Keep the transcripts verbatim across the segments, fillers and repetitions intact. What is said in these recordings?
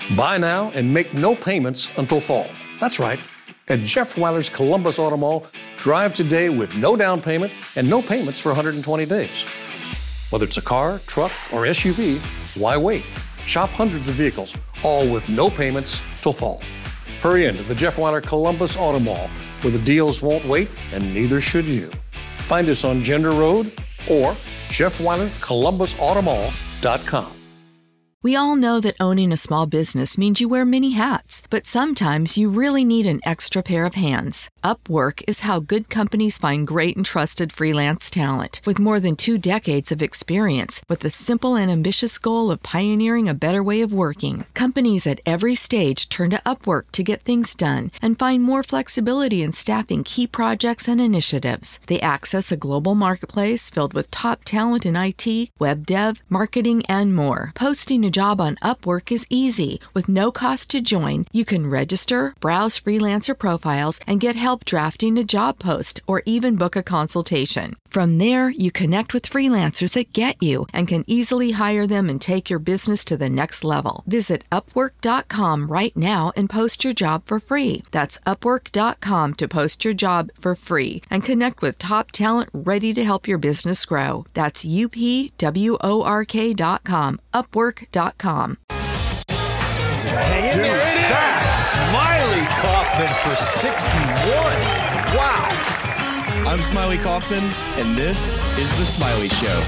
Buy now and make no payments until fall. That's right. At Jeff Weiler's Columbus Auto Mall, drive today with no down payment and no payments for one hundred twenty days. Whether it's a car, truck, or S U V, why wait? Shop hundreds of vehicles, all with no payments till fall. Hurry into the Jeff Weiler Columbus Auto Mall, where the deals won't wait and neither should you. Find us on Gender Road or Jeff Weiler Columbus Auto Mall dot com. We all know that owning a small business means you wear many hats, but sometimes you really need an extra pair of hands. Upwork is how good companies find great and trusted freelance talent. With more than two decades of experience, with the simple and ambitious goal of pioneering a better way of working, companies at every stage turn to Upwork to get things done and find more flexibility in staffing key projects and initiatives. They access a global marketplace filled with top talent in I T, web dev, marketing, and more. Posting a job on Upwork is easy. With no cost to join, you can register, browse freelancer profiles, and get help drafting a job post or even book a consultation. From there, you connect with freelancers that get you and can easily hire them and take your business to the next level. Visit upwork dot com right now and post your job for free. That's upwork dot com to post your job for free and connect with top talent ready to help your business grow. That's U P W O R K dot com, upwork dot com. Hang in there, that's Smiley Kaufman for sixty-one. Wow. I'm Smiley Kaufman, and this is The Smiley Show.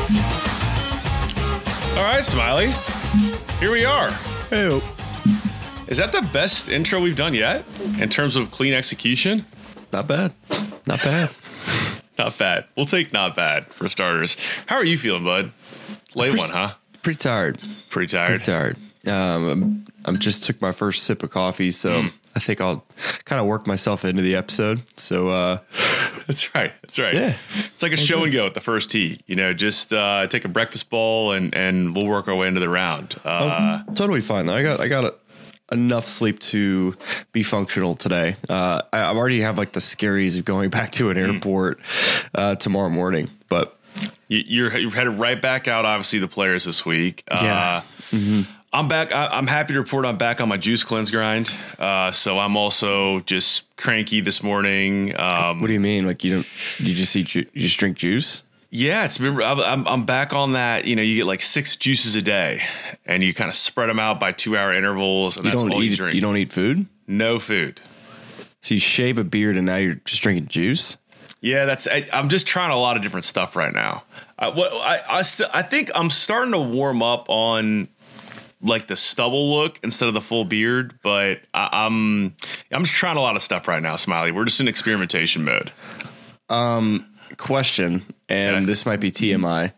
All right, Smiley. Here we are. Hey. Is that the best intro we've done yet in terms of clean execution? Not bad. Not bad. Not bad. We'll take not bad for starters. How are you feeling, bud? Late pretty, one, huh? Pretty tired. Pretty tired. Pretty tired. Um, I'm just took my first sip of coffee, so mm. I think I'll kind of work myself into the episode. So uh, that's right. That's right. Yeah. It's like a show and go at the first tee. You know, just uh, take a breakfast bowl and and we'll work our way into the round. Uh, oh, totally fine though. I got I got a, enough sleep to be functional today. Uh, I, I already have like the scaries of going back to an airport mm. uh, tomorrow morning, but you, you're you're headed right back out. Obviously, the players this week. Yeah. Uh, mm-hmm. I'm back. I, I'm happy to report I'm back on my juice cleanse grind. Uh, so I'm also just cranky this morning. Um, what do you mean? Like you don't, you just eat, ju- you just drink juice? Yeah, it's been, I'm, I'm back on that. You know, you get like six juices a day and you kind of spread them out by two hour intervals. And you that's don't all eat, you drink. You don't eat food? No food. So you shave a beard and now you're just drinking juice? Yeah, that's, I, I'm just trying a lot of different stuff right now. I, what, I, I, st- I think I'm starting to warm up on like the stubble look instead of the full beard, but I, I'm I'm just trying a lot of stuff right now, Smiley. We're just in experimentation mode. Um, question, and okay. This might be T M I.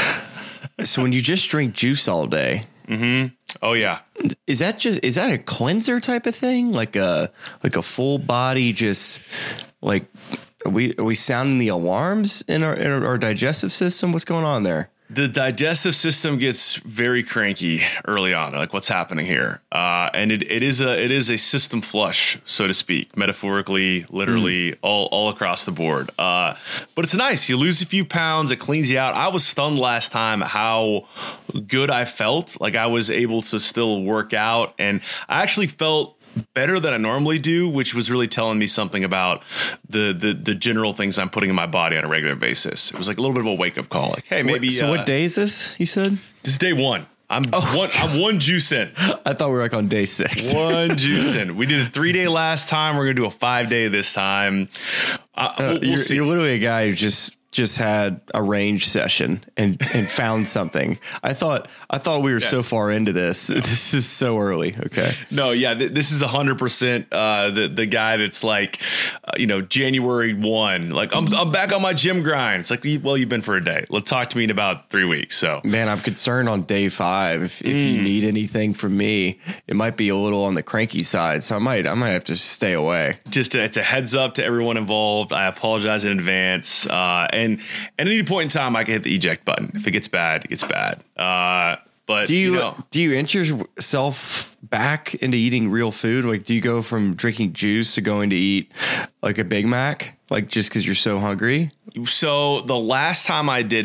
So when you just drink juice all day, mm-hmm. Oh yeah, is that just is that a cleanser type of thing, like a like a full body, just like are we are we sounding the alarms in our in our digestive system? What's going on there? The digestive system gets very cranky early on, like what's happening here. Uh, and it, it is a it is a system flush, so to speak, metaphorically, literally, mm. all, all across the board. Uh, but it's nice. You lose a few pounds. It cleans you out. I was stunned last time at how good I felt. Like I was able to still work out. And I actually felt better than I normally do, which was really telling me something about the, the the general things I'm putting in my body on a regular basis. It was like a little bit of a wake up call. Like, hey, maybe. What, so uh, what day is this? You said this is day one. I'm oh, one. I'm one juice in. I thought we were like on day six. One juice in. We did a three day last time. We're gonna do a five day this time. Uh, we'll, we'll you're, see. You're literally a guy who just. just had a range session and, and found something. I thought, I thought we were yes. so far into this. This is so early. Okay. No, yeah, th- this is a hundred percent, uh, the, the guy that's like, uh, you know, January first, like I'm, I'm back on my gym grind. It's like, well, you've been for a day. Let's talk to me in about three weeks. So man, I'm concerned on day five. If, if mm. you need anything from me, it might be a little on the cranky side. So I might, I might have to stay away. Just a, it's a heads up to everyone involved. I apologize in advance. Uh, And at any point in time, I can hit the eject button. If it gets bad, it gets bad. Uh, but do you, you know, do you inch yourself back into eating real food? Like, do you go from drinking juice to going to eat like a Big Mac? Like just because you're so hungry? So the last time I did it,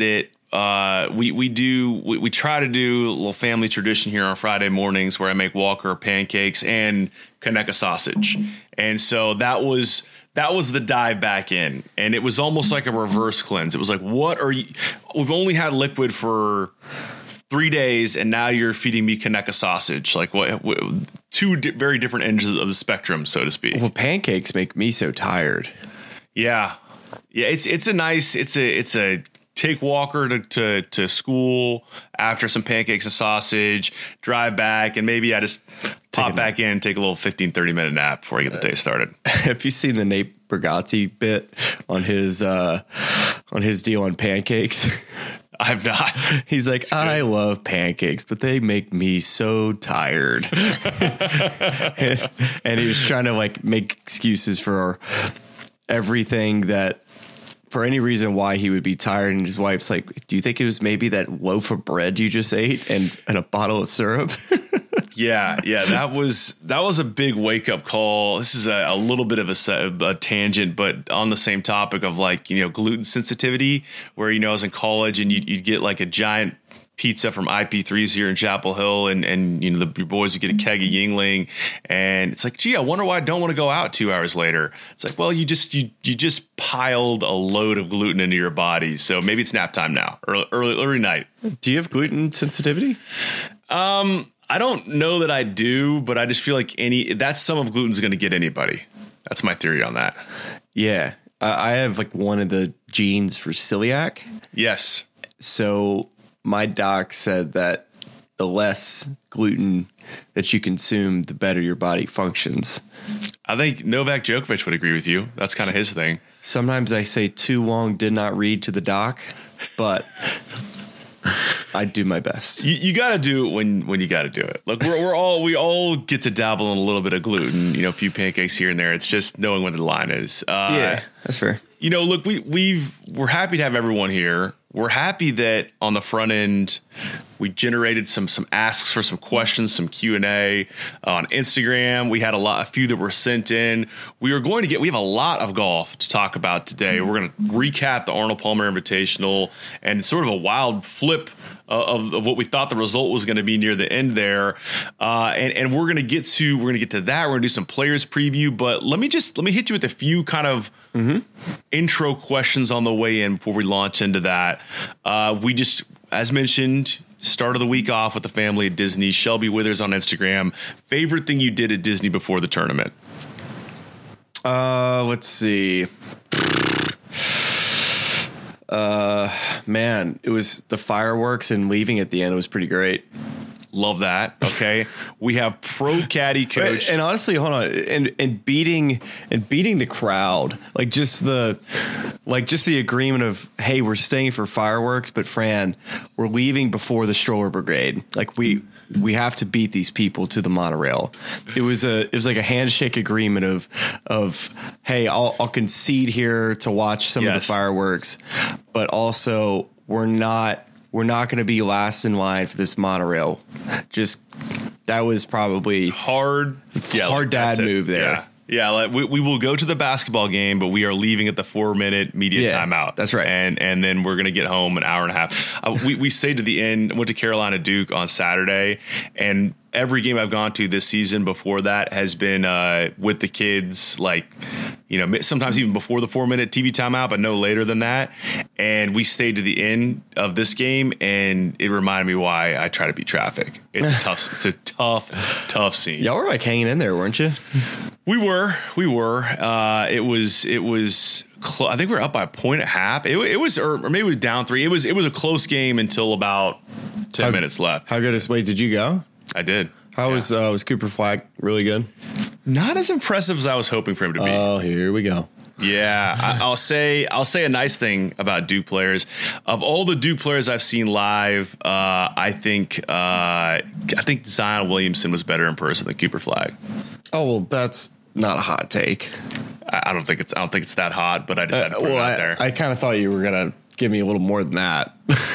uh, we we do we, we try to do a little family tradition here on Friday mornings where I make Walker pancakes and Conecuh sausage, and so that was. That was the dive back in, and it was almost like a reverse cleanse. It was like, what are you? We've only had liquid for three days, and now you're feeding me Conecuh sausage. Like what? what two di- very different ends of the spectrum, so to speak. Well, pancakes make me so tired. Yeah, yeah. It's it's a nice. It's a it's a take Walker to, to to school after some pancakes and sausage, drive back, and maybe I just pop back in, take a little fifteen, thirty minute nap before I get the day started. Have you seen the Nate Bargatze bit on his uh, on his deal on pancakes? I've not. He's like, I love pancakes, but they make me so tired. and, and he was trying to like make excuses for everything that for any reason why he would be tired. And his wife's like, do you think it was maybe that loaf of bread you just ate and, and a bottle of syrup? Yeah, yeah, that was that was a big wake up call. This is a, a little bit of a, a tangent, but on the same topic of like, you know, gluten sensitivity, where, you know, I was in college and you'd, you'd get like a giant pizza from I P threes here in Chapel Hill, and and you know the your boys would get a keg of Yingling, and it's like, gee, I wonder why I don't want to go out two hours later. It's like, well, you just you you just piled a load of gluten into your body, so maybe it's nap time now, early early, early night. Do you have gluten sensitivity? Um. I don't know that I do, but I just feel like any that's some of gluten's going to get anybody. That's my theory on that. Yeah. Uh, I have like one of the genes for celiac. Yes. So my doc said that the less gluten that you consume, the better your body functions. I think Novak Djokovic would agree with you. That's kind of his thing. Sometimes I say too long, did not read to the doc, but I do my best. You, you got to do it when, when you got to do it. Look, we're, we're all, we all get to dabble in a little bit of gluten, you know, a few pancakes here and there. It's just knowing when the line is. Uh, yeah, that's fair. You know, look, we, we've, we're happy to have everyone here. We're happy that on the front end, we generated some some asks for some questions, some Q and A on Instagram. We had a lot, a few that were sent in. We are going to get, we have a lot of golf to talk about today. We're going to recap the Arnold Palmer Invitational and sort of a wild flip uh, of, of what we thought the result was going to be near the end there. Uh, and, and we're going to get to, we're going to get to that. We're going to do some players preview, but let me just, let me hit you with a few kind of mm-hmm. intro questions on the way in before we launch into that. Uh, we just, as mentioned, started the week off with the family at Disney. Shelby Withers on Instagram. Favorite thing you did at Disney before the tournament? Uh, let's see. Uh, man, it was the fireworks and leaving at the end. It was pretty great. Love that. Okay. We have pro caddy coach. And honestly, hold on. And and beating and beating the crowd. Like just the like just the agreement of, hey, we're staying for fireworks, but Fran, we're leaving before the stroller brigade. Like we we have to beat these people to the monorail. It was a it was like a handshake agreement of of hey, I'll I'll concede here to watch some yes. of the fireworks, but also we're not We're not going to be last in line for this monorail. Just that was probably hard, yeah, hard dad move there. Yeah, yeah like we, we will go to the basketball game, but we are leaving at the four minute media yeah, timeout. That's right. And and then we're going to get home an hour and a half. Uh, we, we stayed to the end, went to Carolina Duke on Saturday, and every game I've gone to this season before that has been uh, with the kids, like, you know, sometimes even before the four minute T V timeout, but no later than that. And we stayed to the end of this game, and it reminded me why I try to beat traffic. It's a tough, it's a tough, tough scene. Y'all were like hanging in there, weren't you? We were, we were. Uh, it was, it was. Cl- I think we were up by a point and a half. It, it was, or, or maybe it was down three. It was, it was a close game until about ten how, minutes left. How good is? Wait, did you go? I did. How yeah. was uh, was Cooper Flag really good? Not as impressive as I was hoping for him to be. Oh, here we go. Yeah, I, I'll say I'll say a nice thing about Duke players. Of all the Duke players I've seen live, uh, I think uh, I think Zion Williamson was better in person than Cooper Flag. Oh well, that's not a hot take. I, I don't think it's I don't think it's that hot, but I just had to uh, put well, it out I, there. I kind of thought you were gonna give me a little more than that.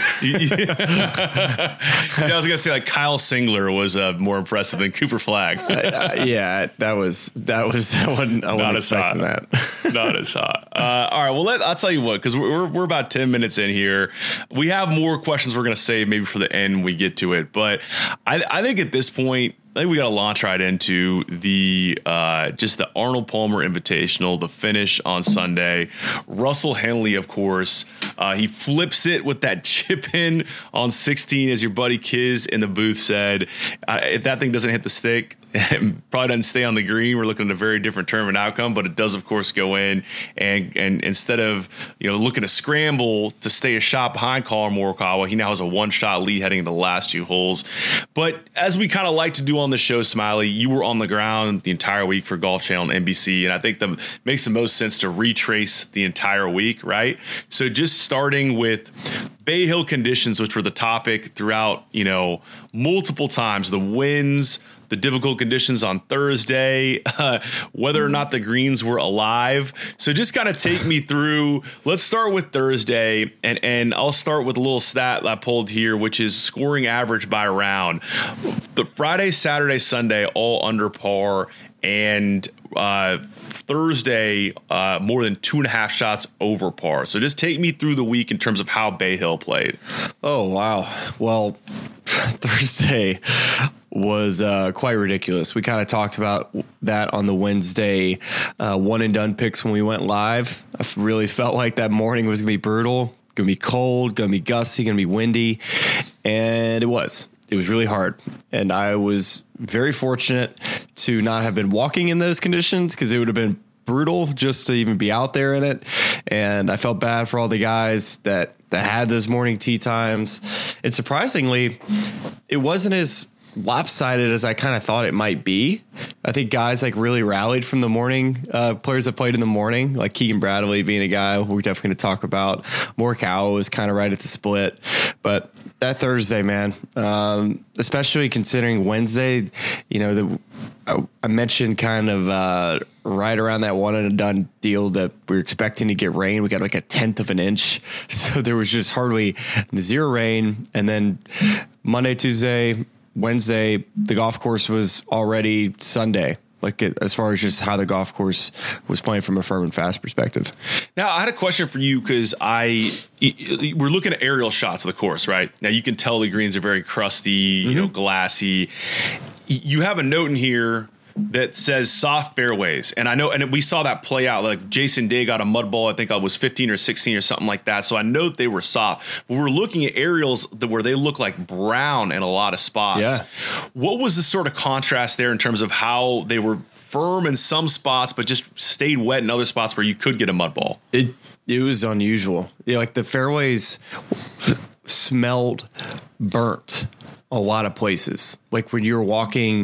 I was gonna say like Kyle Singler was uh, more impressive than Cooper Flagg. uh, yeah, that was that was I wasn't, I wasn't expecting that. Not as hot. Uh, all right, well let, I'll tell you what, because we're we're about ten minutes in here. We have more questions we're gonna save maybe for the end when we get to it, but I, I think at this point, I think we got to launch right into the uh, just the Arnold Palmer Invitational, the finish on Sunday. Russell Henley, of course, uh, he flips it with that chip in on sixteen, as your buddy Kiz in the booth said. Uh, if that thing doesn't hit the stick, it probably doesn't stay on the green. We're looking at a very different tournament outcome, but it does, of course, go in. And and instead of you know looking to scramble to stay a shot behind Colin Morikawa, he now has a one-shot lead heading into the last two holes. But as we kind of like to do on the show, Smiley, you were on the ground the entire week for Golf Channel and N B C, and I think that makes the most sense to retrace the entire week, right? So just starting with Bay Hill conditions, which were the topic throughout, you know, multiple times, the winds, the difficult conditions on Thursday, uh, whether or not the greens were alive. So just kind of take me through. Let's start with Thursday, and, and I'll start with a little stat I pulled here, which is scoring average by round. The Friday, Saturday, Sunday, all under par, and uh, Thursday, uh, more than two and a half shots over par. So just take me through the week in terms of how Bay Hill played. Oh, wow. Well, Thursday was uh, quite ridiculous. We kind of talked about that on the Wednesday uh, one and done picks when we went live. I really felt like that morning was going to be brutal, going to be cold, going to be gusty, going to be windy. And it was. It was really hard. And I was very fortunate to not have been walking in those conditions, because it would have been brutal just to even be out there in it. And I felt bad for all the guys that, that had those morning tee times. And surprisingly, it wasn't as lopsided as I kind of thought it might be. I think guys like really rallied from the morning, uh, players that played in the morning, like Keegan Bradley being a guy we're definitely going to talk about. Morikawa was kind of right at the split. But that Thursday, man, um, especially considering Wednesday, you know, the, I, I mentioned kind of uh, right around that one and done deal that we were expecting to get rain. We got like a tenth of an inch. So there was just hardly zero rain. And then Monday, Tuesday, Wednesday, the golf course was already Sunday, like it, as far as just how the golf course was playing from a firm and fast perspective. Now, I had a question for you, because I we're looking at aerial shots of the course, right? Now, you can tell the greens are very crusty, mm-hmm. you know, glassy. You have a note in here that says soft fairways, and I know, and we saw that play out. Like Jason Day got a mud ball, I think I was fifteen or sixteen or something like that. So I know that they were soft. But we're looking at aerials that where they look like brown in a lot of spots. Yeah. What was the sort of contrast there in terms of how they were firm in some spots, but just stayed wet in other spots where you could get a mud ball? It it was unusual. Yeah, like the fairways smelled burnt a lot of places. Like when you were walking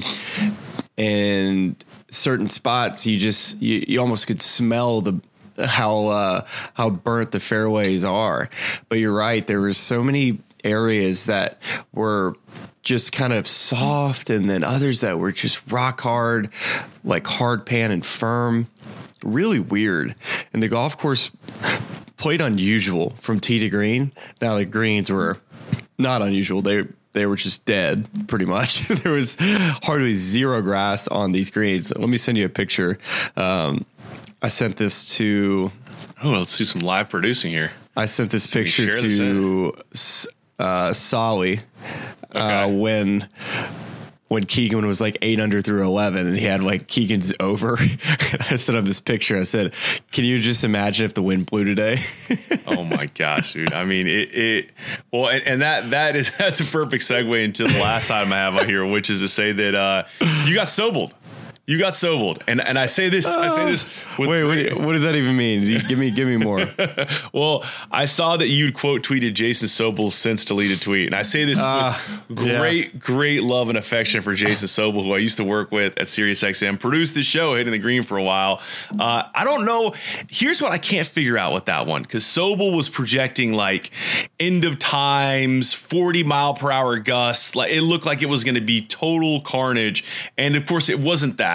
in certain spots, you just you, you almost could smell the how uh, how burnt the fairways are. But you're right, there were so many areas that were just kind of soft, and then others that were just rock hard, like hard pan and firm. Really weird. And the golf course played unusual from tee to green. Now the greens were not unusual. They They were just dead, pretty much. There was hardly zero grass on these greens. Let me send you a picture. Um, I sent this to... Oh, let's do some live producing here. I sent this so picture to uh, Solly okay. uh, when... when Keegan was like eight under through eleven, and he had like Keegan's over. I sent him this picture. I said, can you just imagine if the wind blew today? Oh my gosh, dude. I mean, it, it well, and, and that, that is, that's a perfect segue into the last item I have on here, which is to say that, uh, you got Sobold. You got Sobold, and and I say this. Uh, I say this. With wait, what, what does that even mean? Give me, give me more. Well, I saw that you'd quote tweeted Jason Sobold's since deleted tweet, and I say this uh, with great, yeah. great love and affection for Jason Sobel, who I used to work with at SiriusXM, produced the show Hitting the Green for a while. Uh, I don't know. Here's what I can't figure out with that one, because Sobel was projecting like end of times, forty mile per hour gusts. Like it looked like it was going to be total carnage, and of course it wasn't that.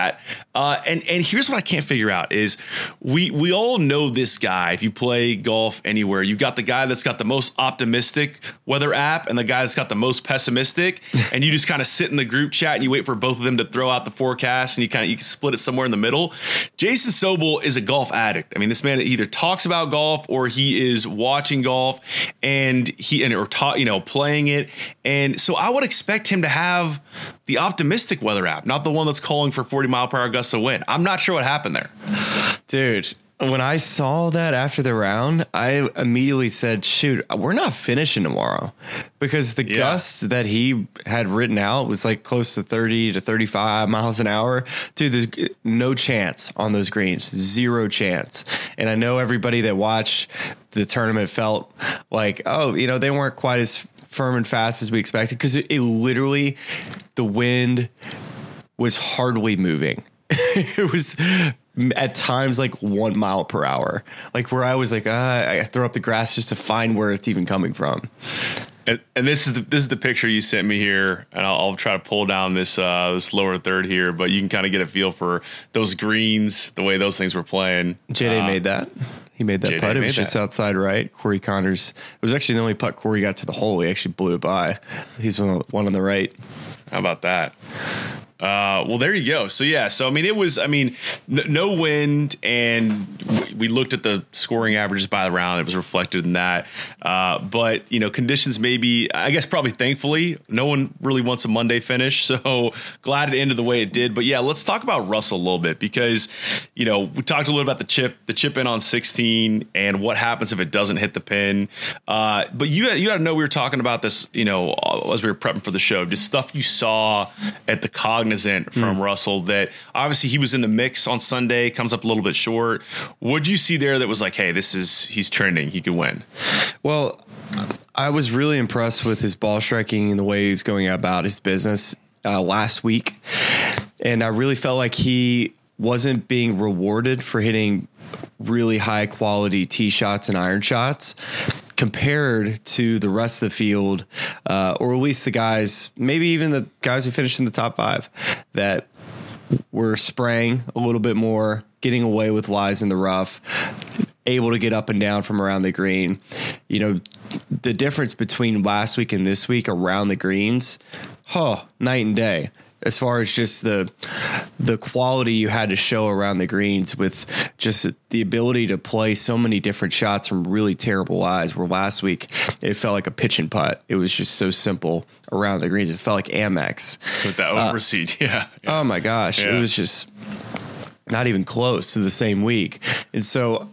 that. Uh, and and here's what I can't figure out is we we all know this guy. If you play golf anywhere, you've got the guy that's got the most optimistic weather app and the guy that's got the most pessimistic, and you just kind of sit in the group chat and you wait for both of them to throw out the forecast, and you kind of you can split it somewhere in the middle. Jason Sobel is a golf addict. I mean, this man either talks about golf or he is watching golf and he and or ta- you know playing it, and so I would expect him to have the optimistic weather app, not the one that's calling for forty mile per hour gusts of wind. I'm not sure what happened there. Dude, when I saw that after the round, I immediately said, shoot, we're not finishing tomorrow, because the yeah. gusts that he had written out was like close to thirty to thirty-five miles an hour. Dude, there's no chance on those greens, zero chance. And I know everybody that watched the tournament felt like, oh, you know, they weren't quite as firm and fast as we expected, because it, it literally, the wind was hardly moving. It was at times like one mile per hour, like where I was like, ah, I throw up the grass just to find where it's even coming from. And, and this is the, this is the picture you sent me here, and I'll, I'll try to pull down this uh, this lower third here, but you can kind of get a feel for those greens, the way those things were playing. J D uh, made that. He made that J D putt. It was just that. outside right. Corey Connors. It was actually the only putt Corey got to the hole. He actually blew it by. He's one, one on the right. How about that? Uh, well, there you go. So, yeah. So, I mean, it was, I mean, n- no wind, and we, we looked at the scoring averages by the round. It was reflected in that. Uh, but, you know, conditions maybe, I guess probably thankfully, no one really wants a Monday finish. So glad it ended the way it did. But, yeah, let's talk about Russell a little bit, because, you know, we talked a little about the chip, the chip in on sixteen and what happens if it doesn't hit the pin. Uh, but you, you got to know we were talking about this, you know, as we were prepping for the show, just stuff you saw at the Cognizant from mm. Russell, that obviously he was in the mix on Sunday, comes up a little bit short. What'd you see there that was like, hey, this is, he's trending, he could win? Well, I was really impressed with his ball striking and the way he's going about his business uh, last week. And I really felt like he wasn't being rewarded for hitting really high quality tee shots and iron shots compared to the rest of the field, uh, or at least the guys, maybe even the guys who finished in the top five, that were spraying a little bit more, getting away with lies in the rough, able to get up and down from around the green. You know, the difference between last week and this week around the greens, oh, night and day. As far as just the the quality you had to show around the greens, with just the ability to play so many different shots from really terrible lies, where last week it felt like a pitch and putt. It was just so simple around the greens. It felt like Amex. With that overseed, uh, yeah, yeah. Oh, my gosh. Yeah. It was just not even close to the same week. And so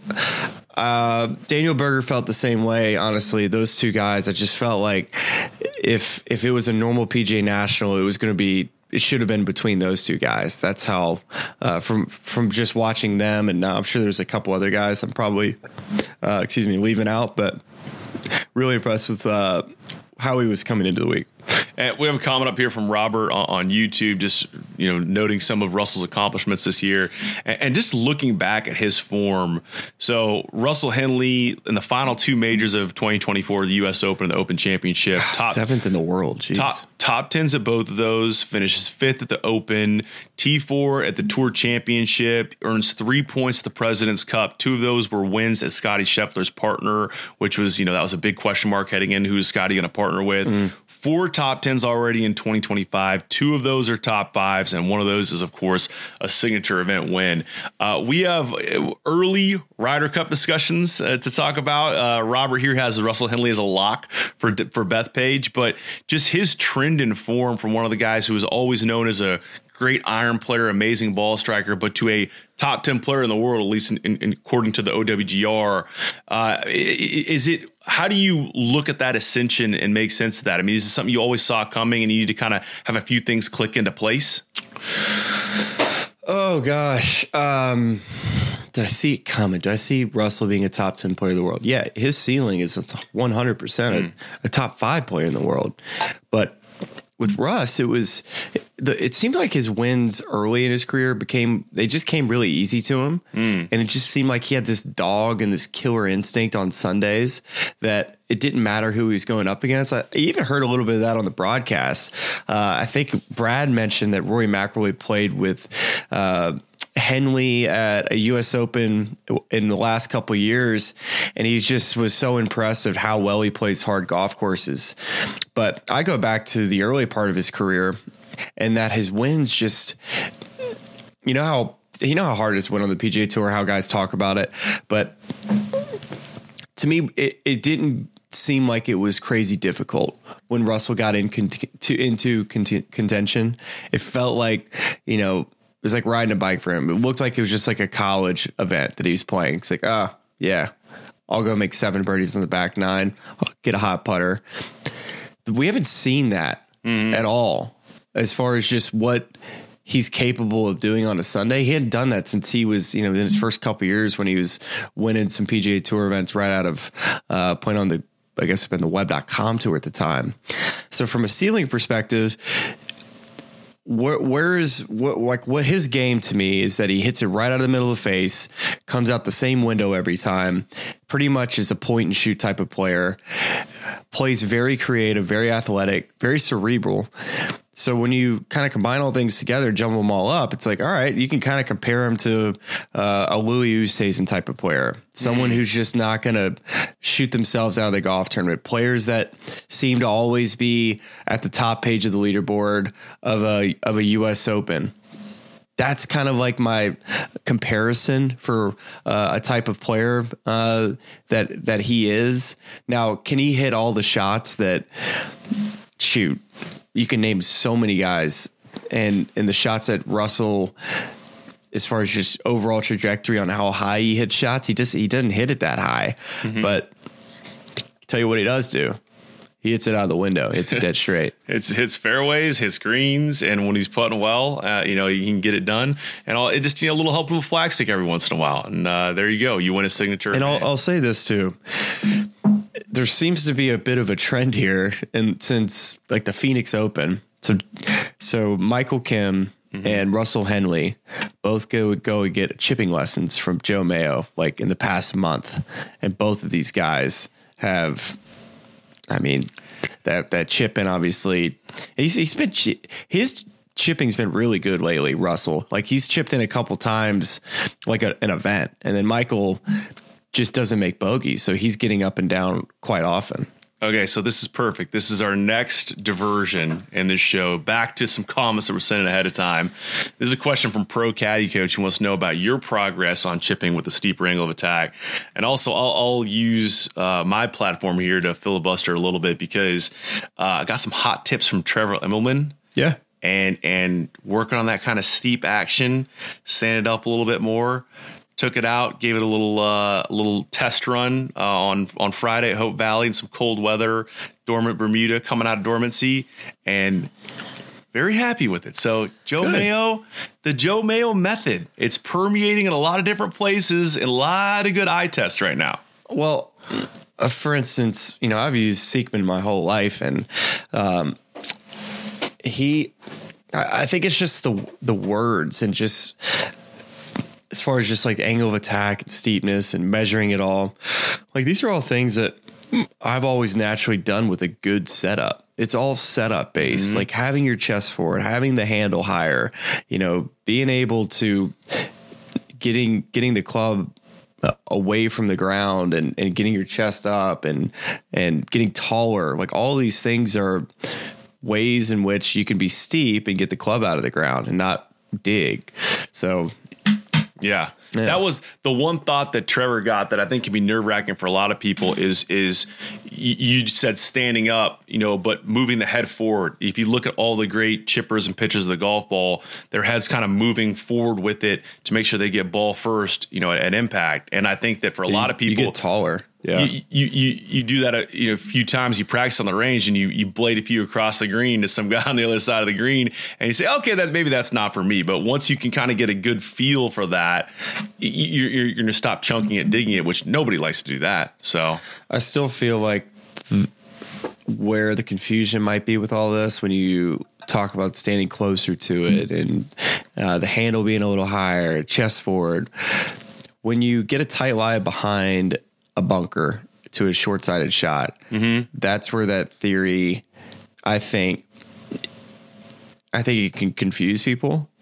uh, Daniel Berger felt the same way. Honestly, those two guys, I just felt like if if it was a normal P G A National, it was going to be, it should have been between those two guys. That's how, uh, from from just watching them, and now I'm sure there's a couple other guys I'm probably, uh, excuse me, leaving out, but really impressed with uh, how he was coming into the week. And we have a comment up here from Robert on, on YouTube, just, you know, noting some of Russell's accomplishments this year and, and just looking back at his form. So Russell Henley in the final two majors of twenty twenty-four, the U S Open and the Open Championship, God, top seventh in the world. Jeez. Top top tens at both of those, finishes fifth at the Open, T four at the Tour Championship, earns three points at the President's Cup. Two of those were wins as Scotty Scheffler's partner, which was, you know, that was a big question mark heading in. Who is Scotty going to partner with? Mm. Four top tens already in twenty twenty-five. Two of those are top fives, and one of those is, of course, a signature event win. Uh, we have early Ryder Cup discussions uh, to talk about. Uh, Robert here has Russell Henley as a lock for for Bethpage, but just his trend in form from one of the guys who is always known as a great iron player, amazing ball striker, but to a top ten player in the world, at least in, in, according to the O W G R. Uh, is it, how do you look at that ascension and make sense of that? I mean, is it something you always saw coming and you need to kind of have a few things click into place? Oh, gosh. Um, did I see it coming? Did I see Russell being a top ten player in the world? Yeah, his ceiling is one hundred percent mm. a, a top five player in the world. But with Russ, it was the, it seemed like his wins early in his career became, they just came really easy to him. Mm. And it just seemed like he had this dog and this killer instinct on Sundays that it didn't matter who he was going up against. I even heard a little bit of that on the broadcast. Uh, I think Brad mentioned that Rory McIlroy played with uh, Henley at a U S Open in the last couple of years, and he just was so impressive how well he plays hard golf courses. But I go back to the early part of his career, and that his wins just, you know how you know how hard it is to win on the P G A Tour, how guys talk about it, but to me, it, it didn't seem like it was crazy difficult when Russell got in cont- to, into cont- contention. It felt like, you know, it was like riding a bike for him. It looked like it was just like a college event that he was playing. It's like, ah, oh, yeah, I'll go make seven birdies in the back nine, I'll get a hot putter. We haven't seen that mm-hmm. at all as far as just what he's capable of doing on a Sunday. He hadn't done that since he was, you know, in his first couple of years when he was winning some P G A Tour events right out of uh, playing on the, I guess, been the web dot com tour at the time. So from a ceiling perspective, where, where is what, like what his game to me is that he hits it right out of the middle of the face, comes out the same window every time, pretty much is a point and shoot type of player, plays very creative, very athletic, very cerebral. So when you kind of combine all things together, jumble them all up, it's like, all right, you can kind of compare him to uh, a Louis Oosthuizen type of player, someone mm. who's just not going to shoot themselves out of the golf tournament. Players that seem to always be at the top page of the leaderboard of a of a U S Open. That's kind of like my comparison for uh, a type of player uh, that that he is. Now, can he hit all the shots that shoot? You can name so many guys, and and the shots that Russell, as far as just overall trajectory on how high he hits shots, he just he doesn't hit it that high. Mm-hmm. But tell you what he does do. He hits it out of the window. It's dead straight. It's hits fairways, hits greens, and when he's putting well, uh, you know, you can get it done. And all, it just, you know, a little help with flag stick every once in a while. And uh, there you go. You win a signature. And I'll, I'll say this too. There seems to be a bit of a trend here, and since like the Phoenix Open, so so Michael Kim mm-hmm. and Russell Henley both go go and get chipping lessons from Joe Mayo, like in the past month, and both of these guys have, I mean, that that chipping obviously he's he's been his chipping's been really good lately. Russell, like he's chipped in a couple times, like a, an event, and then Michael just doesn't make bogeys, so he's getting up and down quite often. Okay, so this is perfect. This is our next diversion in this show. Back to some comments that were sent in ahead of time. This is a question from Pro Caddy Coach who wants to know about your progress on chipping with a steeper angle of attack. And also, I'll, I'll use uh, my platform here to filibuster a little bit because uh, I got some hot tips from Trevor Immelman. Yeah. And, and working on that kind of steep action, sand it up a little bit more. Took it out, gave it a little uh, little test run uh, on on Friday at Hope Valley in some cold weather, dormant Bermuda, coming out of dormancy, and very happy with it. So Joe Good. Mayo, the Joe Mayo method, it's permeating in a lot of different places and a lot of good eye tests right now. Well, uh, for instance, you know, I've used Seekman my whole life, and um, he, I, I think it's just the the words and just. As far as just like the angle of attack and steepness and measuring it all, like these are all things that I've always naturally done with a good setup. It's all setup based, mm-hmm. like having your chest forward, having the handle higher, you know, being able to getting, getting the club away from the ground and, and getting your chest up and, and getting taller. Like all these things are ways in which you can be steep and get the club out of the ground and not dig. So, Yeah. yeah. That was the one thought that Trevor got that I think can be nerve wracking for a lot of people is, is you said standing up, you know, but moving the head forward. If you look at all the great chippers and pitchers of the golf ball, their head's kind of moving forward with it to make sure they get ball first, you know, at, at impact. And I think that for a you, lot of people, you get taller. Yeah, you, you you you do that a, you know, a few times. You practice on the range and you you blade a few across the green to some guy on the other side of the green, and you say, okay, that maybe that's not for me. But once you can kind of get a good feel for that, you, you're you're going to stop chunking it, digging it, which nobody likes to do that. So I still feel like th- where the confusion might be with all this when you talk about standing closer to it and uh, the handle being a little higher, chest forward. When you get a tight lie behind a bunker to a short-sighted shot, mm-hmm. that's where that theory, I think, I think it can confuse people.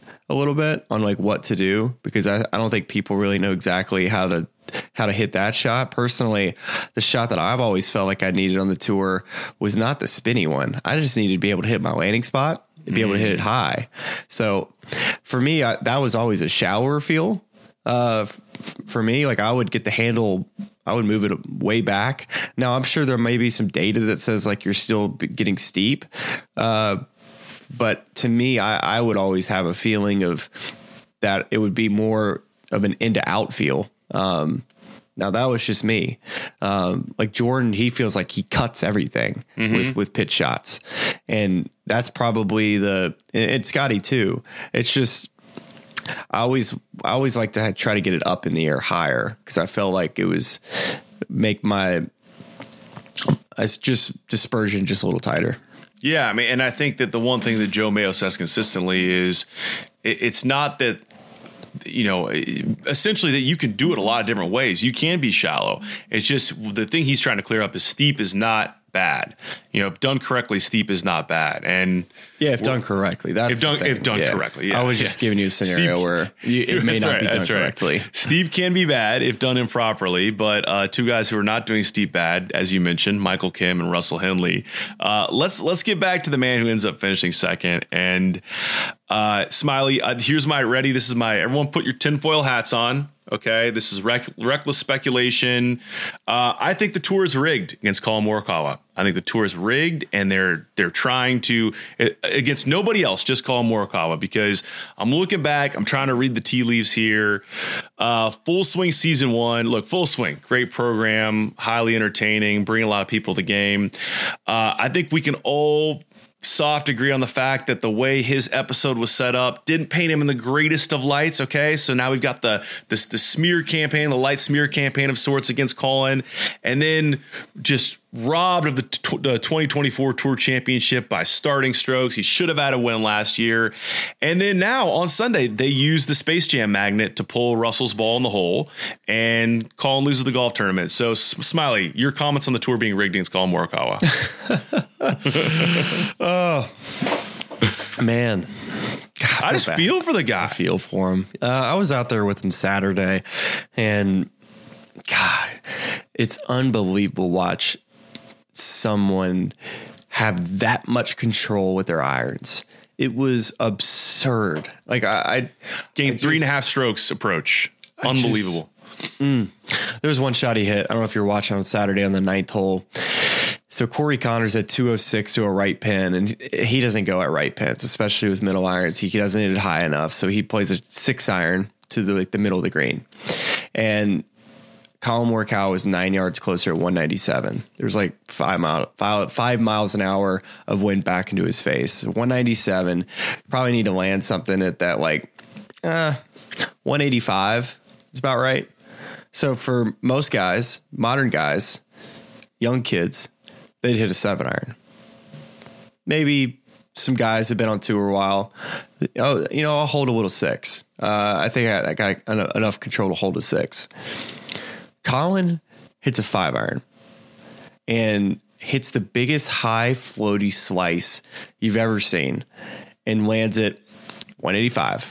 a little bit on like what to do, because I, I don't think people really know exactly how to how to hit that shot. Personally, the shot that I've always felt like I needed on the tour was not the spinny one. I just needed to be able to hit my landing spot and be able to hit it high. So for me, I, that was always a shallower feel. Uh, f- for me, like I would get the handle, I would move it way back. Now I'm sure there may be some data that says like you're still getting steep. Uh, but to me, I, I would always have a feeling of that it would be more of an in to out feel. Um, now that was just me. Um, like Jordan, he feels like he cuts everything mm-hmm. with, with pitch shots. And that's probably the, and Scotty too. It's just, I always, I always like to have, try to get it up in the air higher, because I felt like it was make my, it's just dispersion just a little tighter. Yeah. I mean, and I think that the one thing that Joe Mayo says consistently is it, it's not that, you know, essentially that you can do it a lot of different ways. You can be shallow. It's just the thing he's trying to clear up is steep is not bad. You know, if done correctly, steep is not bad. And yeah, if done correctly, that's if done, if done yeah. correctly. Yeah. I was just yes. giving you a scenario steep, where you, it may not right, be done correctly. Right. Steep can be bad if done improperly, but uh, two guys who are not doing steep bad, as you mentioned, Michael Kim and Russell Henley. Uh, let's let's get back to the man who ends up finishing second. And uh, Smiley, uh, here's my ready. This is my everyone. Put your tinfoil hats on. Okay, this is rec- reckless speculation. Uh, I think the tour is rigged against Collin Morikawa. I think the tour is rigged, and they're they're trying to against nobody else, just Collin Morikawa. Because I'm looking back, I'm trying to read the tea leaves here. Uh, full swing season one. Look, full swing, great program, highly entertaining, bring a lot of people to the game. Uh, I think we can all soft agree on the fact that the way his episode was set up didn't paint him in the greatest of lights. Okay, so now we've got the this the smear campaign, the light smear campaign of sorts against Collin, and then just robbed of the, t- the twenty twenty-four Tour Championship by starting strokes. He should have had a win last year. And then now on Sunday, they used the Space Jam magnet to pull Russell's ball in the hole, and Collin loses the golf tournament. So, Smiley, your comments on the tour being rigged against Collin Morikawa. Oh, man. God, I, I just bad. feel for the guy. I feel for him. Uh, I was out there with him Saturday, and God, it's unbelievable to watch someone have that much control with their irons. It was absurd. Like I, I gained I three just, and a half strokes approach. I Unbelievable. Just, mm, there was one shot he hit. I don't know if you're watching on Saturday on the ninth hole. So Corey Connors at two oh six to a right pin, and he doesn't go at right pins, especially with middle irons. He doesn't hit it high enough. So he plays a six iron to the, like the middle of the green. And Collin Morikawa was nine yards closer at one ninety-seven. There's like five mile, five, five miles an hour of wind back into his face. one ninety-seven, probably need to land something at that like uh, one eighty-five. It's about right. So for most guys, modern guys, young kids, they'd hit a seven iron. Maybe some guys have been on tour a while. Oh, you know, I'll hold a little six. Uh, I think I, I got enough control to hold a six. Collin hits a five iron and hits the biggest high floaty slice you've ever seen and lands it one eighty-five.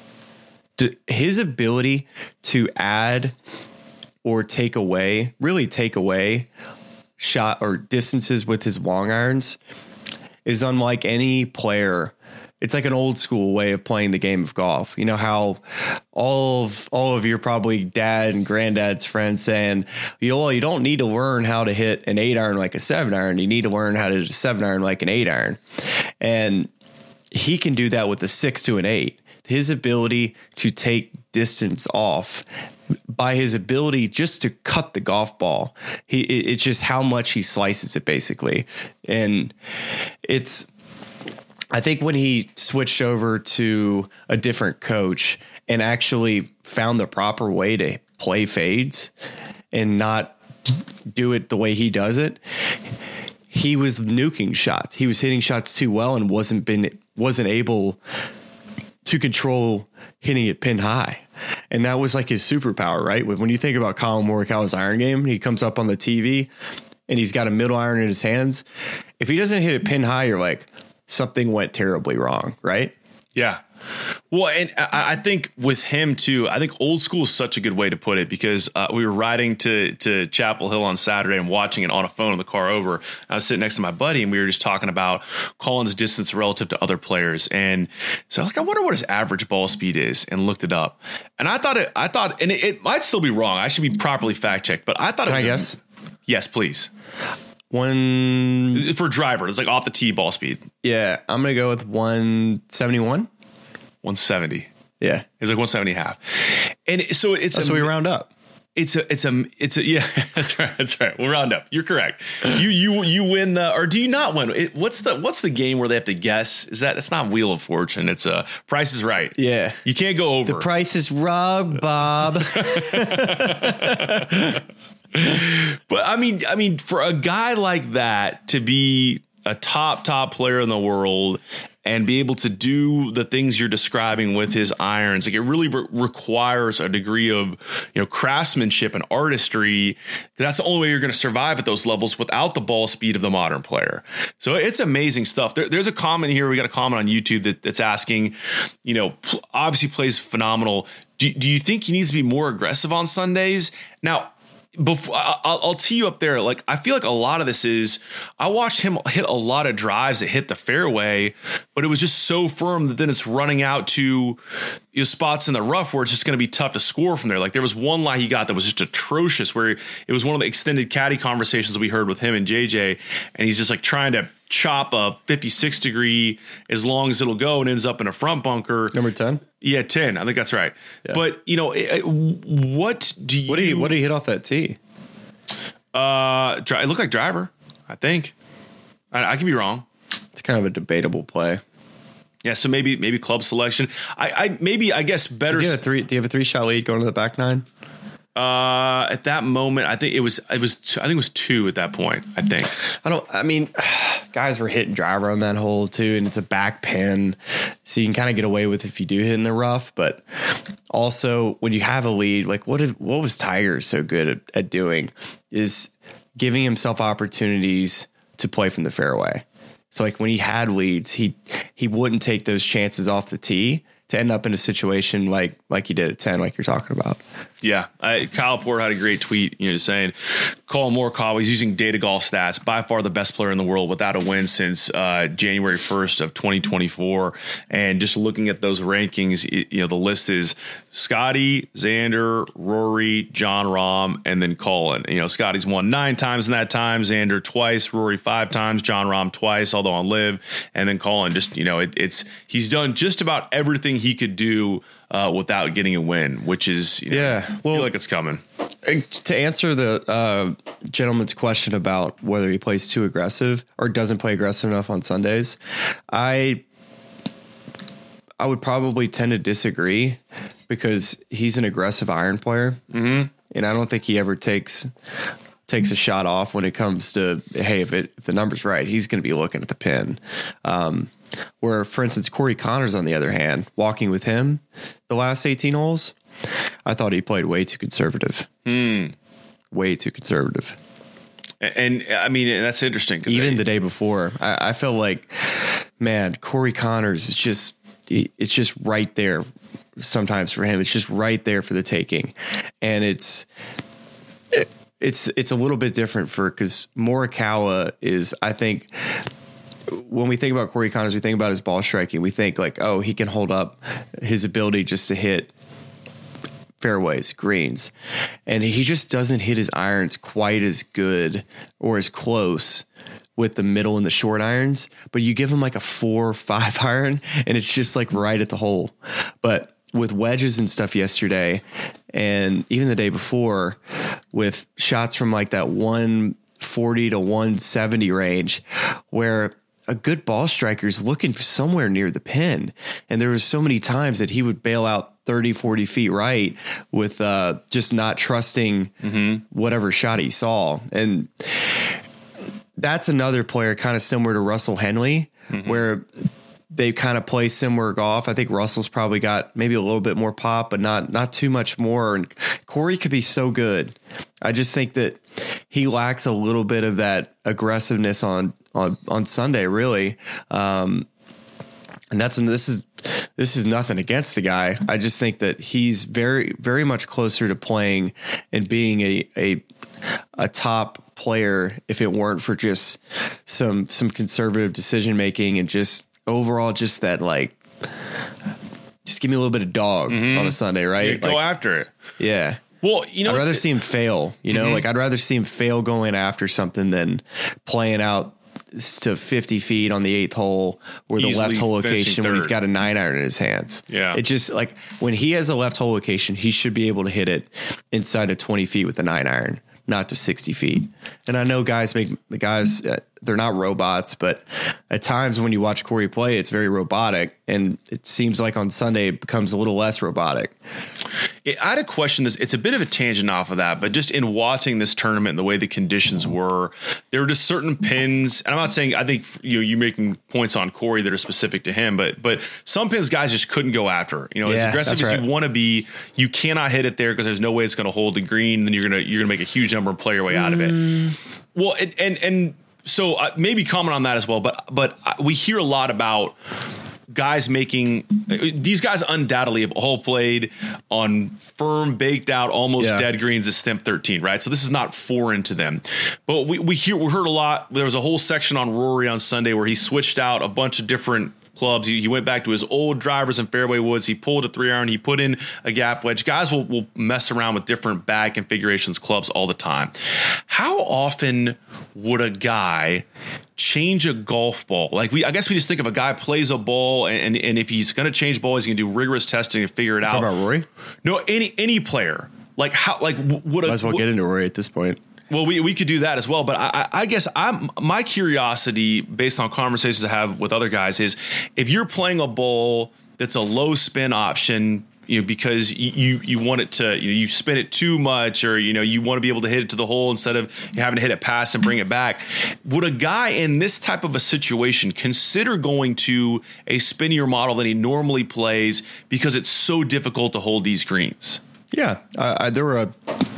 His ability to add or take away, really take away shot or distances with his long irons is unlike any player. It's like an old school way of playing the game of golf. You know how all of all of your probably dad and granddad's friends saying, you know, well, you don't need to learn how to hit an eight iron like a seven iron. You need to learn how to hit a seven iron like an eight iron. And he can do that with a six to an eight. His ability to take distance off by his ability just to cut the golf ball. He it, it's just how much he slices it basically. And it's, I think when he switched over to a different coach and actually found the proper way to play fades and not do it the way he does it, he was nuking shots. He was hitting shots too well and wasn't been wasn't able to control hitting it pin high. And that was like his superpower, right? When you think about Collin Morikawa's iron game, he comes up on the T V and he's got a middle iron in his hands. If he doesn't hit it pin high, you're like, something went terribly wrong, right? Yeah. Well, and I, I think with him too, I think old school is such a good way to put it, because uh, we were riding to to Chapel Hill on Saturday and watching it on a phone in the car over. I was sitting next to my buddy and we were just talking about Collins' distance relative to other players. And so like, I wonder what his average ball speed is, and looked it up. And I thought it, I thought, and it, it might still be wrong. I should be properly fact checked, but I thought Can it was. I guess? A, yes, please. One For driver, it's like off the tee ball speed. Yeah, I'm gonna go with one seventy-one. one seventy. Yeah, It was like one seventy and a half. And so it's that's a, what we round up. It's a, it's a, it's a, yeah, that's right. That's right. We'll round up. You're correct. You, you, you win the, or do you not win? It, what's the, what's the game where they have to guess? Is that, it's not Wheel of Fortune. It's a uh, Price is Right. Yeah. You can't go over. The price is wrong, Bob. But I mean, I mean, for a guy like that to be a top, top player in the world and be able to do the things you're describing with his irons, like it really re- requires a degree of, you know, craftsmanship and artistry. That's the only way you're going to survive at those levels without the ball speed of the modern player. So it's amazing stuff. There, there's a comment here. We got a comment on YouTube that, that's asking, you know, obviously plays phenomenal. Do, do you think he needs to be more aggressive on Sundays? Now, Before I'll, I'll tee you up there, like I feel like a lot of this is I watched him hit a lot of drives that hit the fairway, but it was just so firm that then it's running out to, you know, spots in the rough where it's just going to be tough to score from there. Like there was one lie he got that was just atrocious, where it was one of the extended caddy conversations we heard with him and J J, and he's just like trying to chop a fifty-six degree as long as it'll go, and ends up in a front bunker. Number ten. Yeah, ten. I think that's right. Yeah. But you know, it, what do you? What do you? What do you hit off that tee? Uh, it looked like driver. I think. I, I could be wrong. It's kind of a debatable play. Yeah, so maybe maybe club selection. I, I maybe I guess better. Do you have a three? Do you have a three shot lead going to the back nine? Uh, at that moment, I think it was it was two, I think it was two at that point. I think. I don't. I mean, guys were hitting driver on that hole too, and it's a back pin, so you can kind of get away with if you do hit in the rough. But also, when you have a lead, like what did what was Tiger so good at, at doing is giving himself opportunities to play from the fairway. So like when he had leads, he he wouldn't take those chances off the tee to end up in a situation like like he did at ten, like you're talking about. Yeah, I, Kyle Porter had a great tweet, you know, just saying, Colin Morikawa, he's using Data Golf Stats, by far the best player in the world without a win since uh, January first of twenty twenty-four. And just looking at those rankings, it, you know, the list is Scotty, Xander, Rory, John Rahm, and then Colin. You know, Scotty's won nine times in that time, Xander twice, Rory five times, John Rahm twice, although on live, and then Colin just, you know, it, it's he's done just about everything he could do Uh, without getting a win, which is, you know, yeah, well, I feel like it's coming. To answer the uh, gentleman's question about whether he plays too aggressive or doesn't play aggressive enough on Sundays, I I would probably tend to disagree, because he's an aggressive iron player, mm-hmm. and I don't think he ever takes takes a shot off when it comes to, hey, if it if the number's right, he's going to be looking at the pin. Um, Where, for instance, Corey Connors, on the other hand, walking with him the last eighteen holes, I thought he played way too conservative. Mm. Way too conservative. And, and I mean, that's interesting. Even I, the day before, I, I felt like, man, Corey Connors is just, it's just right there sometimes for him. It's just right there for the taking. And it's, it, it's, it's a little bit different for, because Morikawa is, I think, when we think about Corey Connors, we think about his ball striking. We think like, oh, he can hold up his ability just to hit fairways, greens. And he just doesn't hit his irons quite as good or as close with the middle and the short irons. But you give him like a four or five iron and it's just like right at the hole. But with wedges and stuff yesterday, and even the day before, with shots from like that one forty to one seventy range, where a good ball striker is looking somewhere near the pin. And there was so many times that he would bail out thirty, forty feet right with uh, just not trusting mm-hmm. whatever shot he saw. And that's another player kind of similar to Russell Henley, mm-hmm. where they kind of play similar golf. I think Russell's probably got maybe a little bit more pop, but not, not too much more. And Corey could be so good. I just think that he lacks a little bit of that aggressiveness on, on, on Sunday, really. Um, and that's, and this is this is nothing against the guy. I just think that he's very, very much closer to playing and being a a, a top player if it weren't for just some some conservative decision making and just overall just that like just give me a little bit of dog mm-hmm. on a Sunday, right? Yeah, go like, after it. Yeah. Well, you know, I'd rather see him fail, you know, mm-hmm. like I'd rather see him fail going after something than playing out to fifty feet on the eighth hole or the Easily left hole location when he's got a nine iron in his hands. Yeah. It just like when he has a left hole location, he should be able to hit it inside of twenty feet with a nine iron, not to sixty feet. And I know guys make the guys, uh, they're not robots, but at times when you watch Corey play, it's very robotic. And it seems like on Sunday it becomes a little less robotic. I had a question. This it's a bit of a tangent off of that, but just in watching this tournament and the way the conditions were, there were just certain pins. And I'm not saying I think you know you're making points on Corey that are specific to him, but but some pins guys just couldn't go after. You know, yeah, as aggressive as right. you want to be, you cannot hit it there because there's no way it's going to hold the green. Then you're gonna you're gonna make a huge number and play your way out of it. Mm. Well, and and, and so uh, maybe comment on that as well. But but we hear a lot about guys making these guys undoubtedly have all played on firm, baked out, almost yeah. dead greens at Stimp thirteen, right? So this is not foreign to them. But we we hear we heard a lot. There was a whole section on Rory on Sunday where he switched out a bunch of different clubs. He, he went back to his old drivers and fairway woods. He pulled a three iron. He put in a gap wedge. Guys will, will mess around with different bag configurations, clubs all the time. How often would a guy change a golf ball? Like we, I guess we just think of a guy plays a ball and, and, and if he's going to change balls, he's going to do rigorous testing and figure it out. Talk about Rory? No, any, any player. Like how, like would a, might as well would, get into Rory at this point. Well, we, we could do that as well. But I, I guess I'm my curiosity based on conversations I have with other guys is if you're playing a ball that's a low spin option, you know, because you, you, you want it to, you know, you spin it too much or, you know, you want to be able to hit it to the hole instead of having to hit it past and bring it back. Would a guy in this type of a situation consider going to a spinnier model than he normally plays because it's so difficult to hold these greens? Yeah, uh, I, there were a,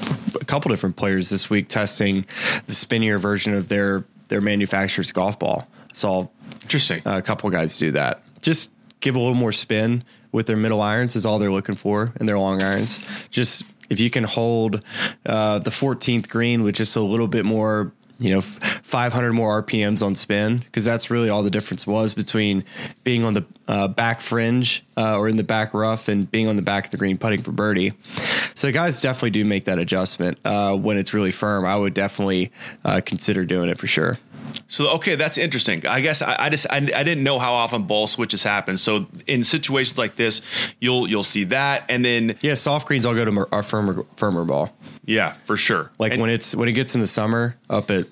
a couple different players this week testing the spinnier version of their their manufacturer's golf ball. Saw interesting uh, a couple of guys do that. Just give a little more spin with their middle irons is all they're looking for, and their long irons. Just if you can hold uh, the fourteenth green with just a little bit more, you know, five hundred more R P Ms on spin, because that's really all the difference was between being on the uh, back fringe uh, or in the back rough and being on the back of the green putting for birdie. So guys definitely do make that adjustment uh, when it's really firm. I would definitely uh, consider doing it for sure. So, okay, that's interesting. I guess I, I just I, I didn't know how often ball switches happen. So in situations like this, you'll you'll see that. And then, yeah, soft greens, I'll go to our firmer, firmer ball. Yeah, for sure. Like and, when it's when it gets in the summer up at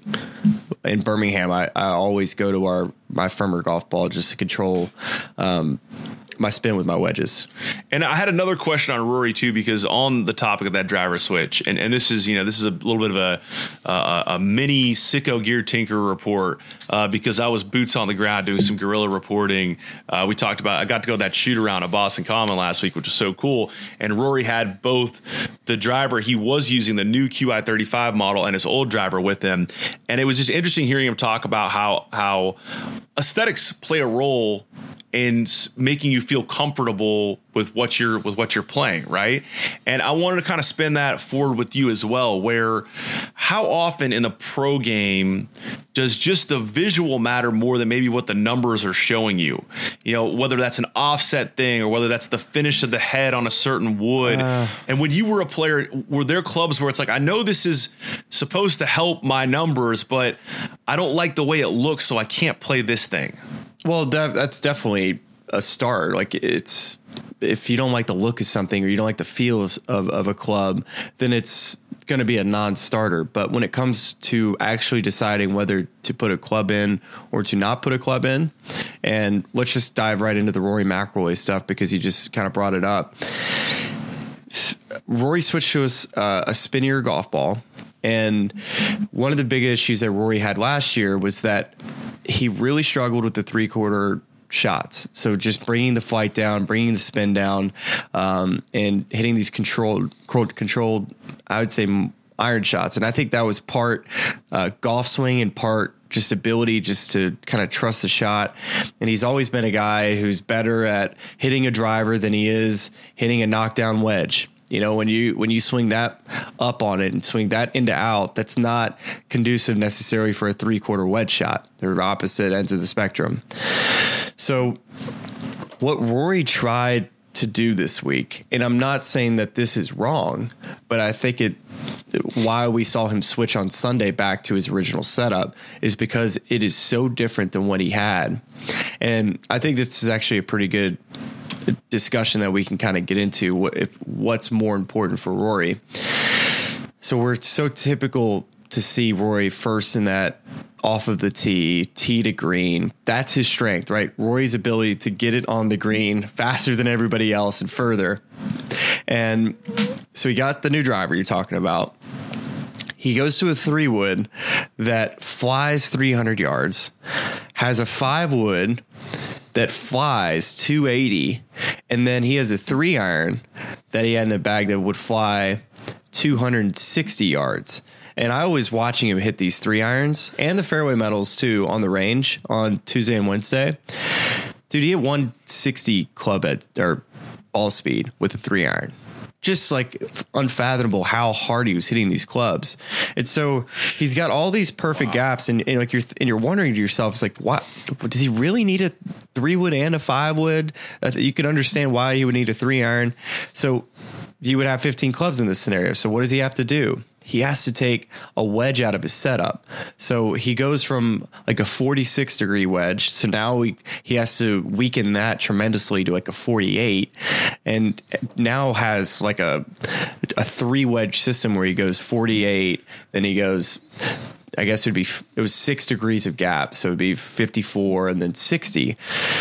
in Birmingham, I, I always go to our my firmer golf ball just to control um, my spin with my wedges. And I had another question on Rory too, because on the topic of that driver switch, and, and this is, you know, this is a little bit of a uh, a mini Sicko Gear Tinker report uh, because I was boots on the ground doing some guerrilla reporting. Uh, we talked about, I got to go to that shoot around at Boston Common last week, which was so cool. And Rory had both the driver, he was using the new Q I thirty-five model and his old driver with him. And it was just interesting hearing him talk about how, how aesthetics play a role in making you feel comfortable with what you're with what you're playing, right? And I wanted to kind of spin that forward with you as well, where how often in the pro game does just the visual matter more than maybe what the numbers are showing you? You know, whether that's an offset thing or whether that's the finish of the head on a certain wood. Uh, and when you were a player, were there clubs where it's like, I know this is supposed to help my numbers, but I don't like the way it looks, so I can't play this thing? Well, that, that's definitely a start. Like it's, if you don't like the look of something or you don't like the feel of, of, of a club, then it's going to be a non-starter. But when it comes to actually deciding whether to put a club in or to not put a club in, and let's just dive right into the Rory McIlroy stuff because you just kind of brought it up. Rory switched to a, uh, a spinnier golf ball. And one of the big issues that Rory had last year was that he really struggled with the three quarter shots. So just bringing the flight down, bringing the spin down, um, and hitting these controlled, controlled, I would say iron shots. And I think that was part uh, golf swing and part just ability just to kind of trust the shot. And he's always been a guy who's better at hitting a driver than he is hitting a knockdown wedge. You know, when you when you swing that up on it and swing that into out, that's not conducive necessarily for a three quarter wedge shot. They're opposite ends of the spectrum. So what Rory tried to do this week, and I'm not saying that this is wrong, but I think it why we saw him switch on Sunday back to his original setup is because it is so different than what he had. And I think this is actually a pretty good discussion that we can kind of get into if what's more important for Rory. So we're so typical to see Rory first in that off of the tee, tee to green. That's his strength, right? Rory's ability to get it on the green faster than everybody else and further. And so he got the new driver you're talking about. He goes to a three wood that flies three hundred yards, has a five wood that flies two eighty, and then he has a three iron that he had in the bag that would fly two hundred sixty yards. And I was watching him hit these three irons and the fairway metals too on the range on Tuesday and Wednesday. Dude, he hit one sixty club at or ball speed with a three iron. Just like unfathomable how hard he was hitting these clubs. And so he's got all these perfect wow. gaps and, and like you're and you're wondering to yourself, it's like, what does he really need a three wood and a five wood? Uh, you could understand why he would need a three iron. So he would have fifteen clubs in this scenario. So what does he have to do? He has to take a wedge out of his setup. So he goes from like a forty-six degree wedge. So now we, he has to weaken that tremendously to like a forty-eight, and now has like a, a three wedge system where he goes forty-eight, then he goes, I guess it would be, it was six degrees of gap. So it'd be fifty-four and then sixty.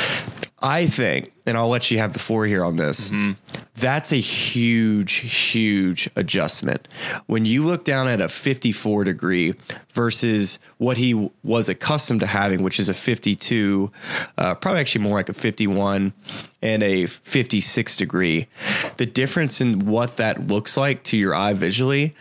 I think, and I'll let you have the floor here on this. Mm-hmm. That's a huge, huge adjustment. When you look down at a fifty-four degree versus what he was accustomed to having, which is a fifty-two, uh, probably actually more like a fifty-one and a fifty-six degree, the difference in what that looks like to your eye visually,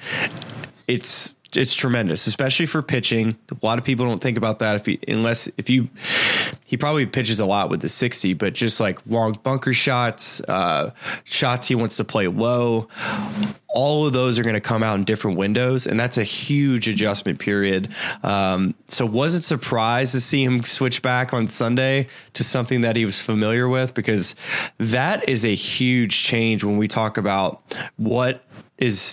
it's It's tremendous, especially for pitching. A lot of people don't think about that if he, unless if you, he probably pitches a lot with the sixty, but just like long bunker shots, uh, shots he wants to play low, all of those are going to come out in different windows. And that's a huge adjustment period. Um, so wasn't surprised to see him switch back on Sunday to something that he was familiar with, because that is a huge change when we talk about what is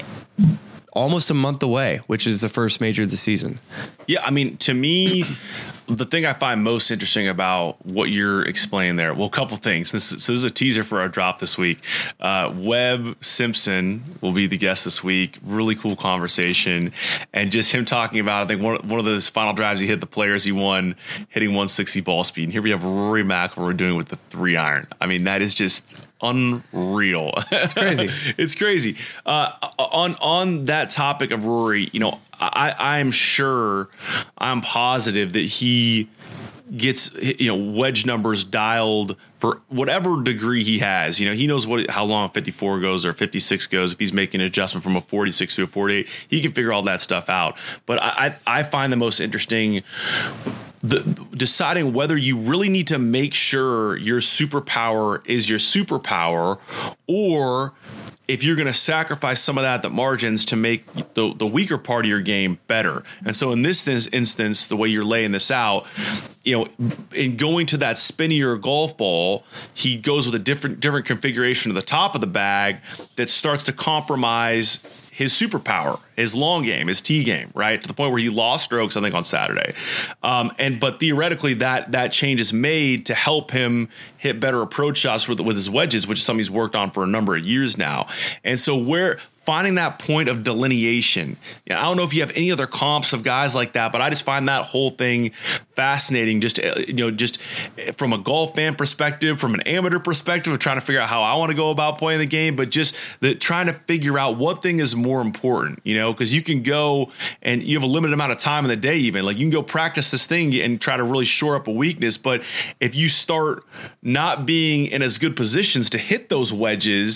almost a month away, which is the first major of the season. Yeah, I mean, to me, the thing I find most interesting about what you're explaining there, well, a couple things. This is, so this is a teaser for our drop this week. Uh, Webb Simpson will be the guest this week. Really cool conversation. And just him talking about, I think, one, one of those final drives he hit the Players, he won, hitting one sixty ball speed. And here we have Rory McIlroy doing with the three iron. I mean, that is just unreal. It's crazy. It's crazy. Uh, on on that topic of Rory, you know, I, I'm sure, I'm positive that he gets, you know, wedge numbers dialed for whatever degree he has. You know, he knows what how long fifty-four goes or fifty-six goes. If he's making an adjustment from a forty-six to a forty-eight, he can figure all that stuff out. But I, I, I find the most interesting The, deciding whether you really need to make sure your superpower is your superpower, or if you're going to sacrifice some of that at the margins to make the, the weaker part of your game better. And so in this instance, the way you're laying this out, you know, in going to that spinnier golf ball, he goes with a different different configuration of the top of the bag that starts to compromise his superpower, his long game, his tee game, right? To the point where he lost strokes, I think, on Saturday. Um, and but theoretically, that that change is made to help him hit better approach shots with, with his wedges, which is something he's worked on for a number of years now. And so where finding that point of delineation, you know, I don't know if you have any other comps of guys like that, but I just find that whole thing fascinating. Just, you know, just from a golf fan perspective, from an amateur perspective of trying to figure out how I want to go about playing the game, but just the trying to figure out what thing is more important, you know, because you can go and you have a limited amount of time in the day, even like you can go practice this thing and try to really shore up a weakness. But if you start not being in as good positions to hit those wedges,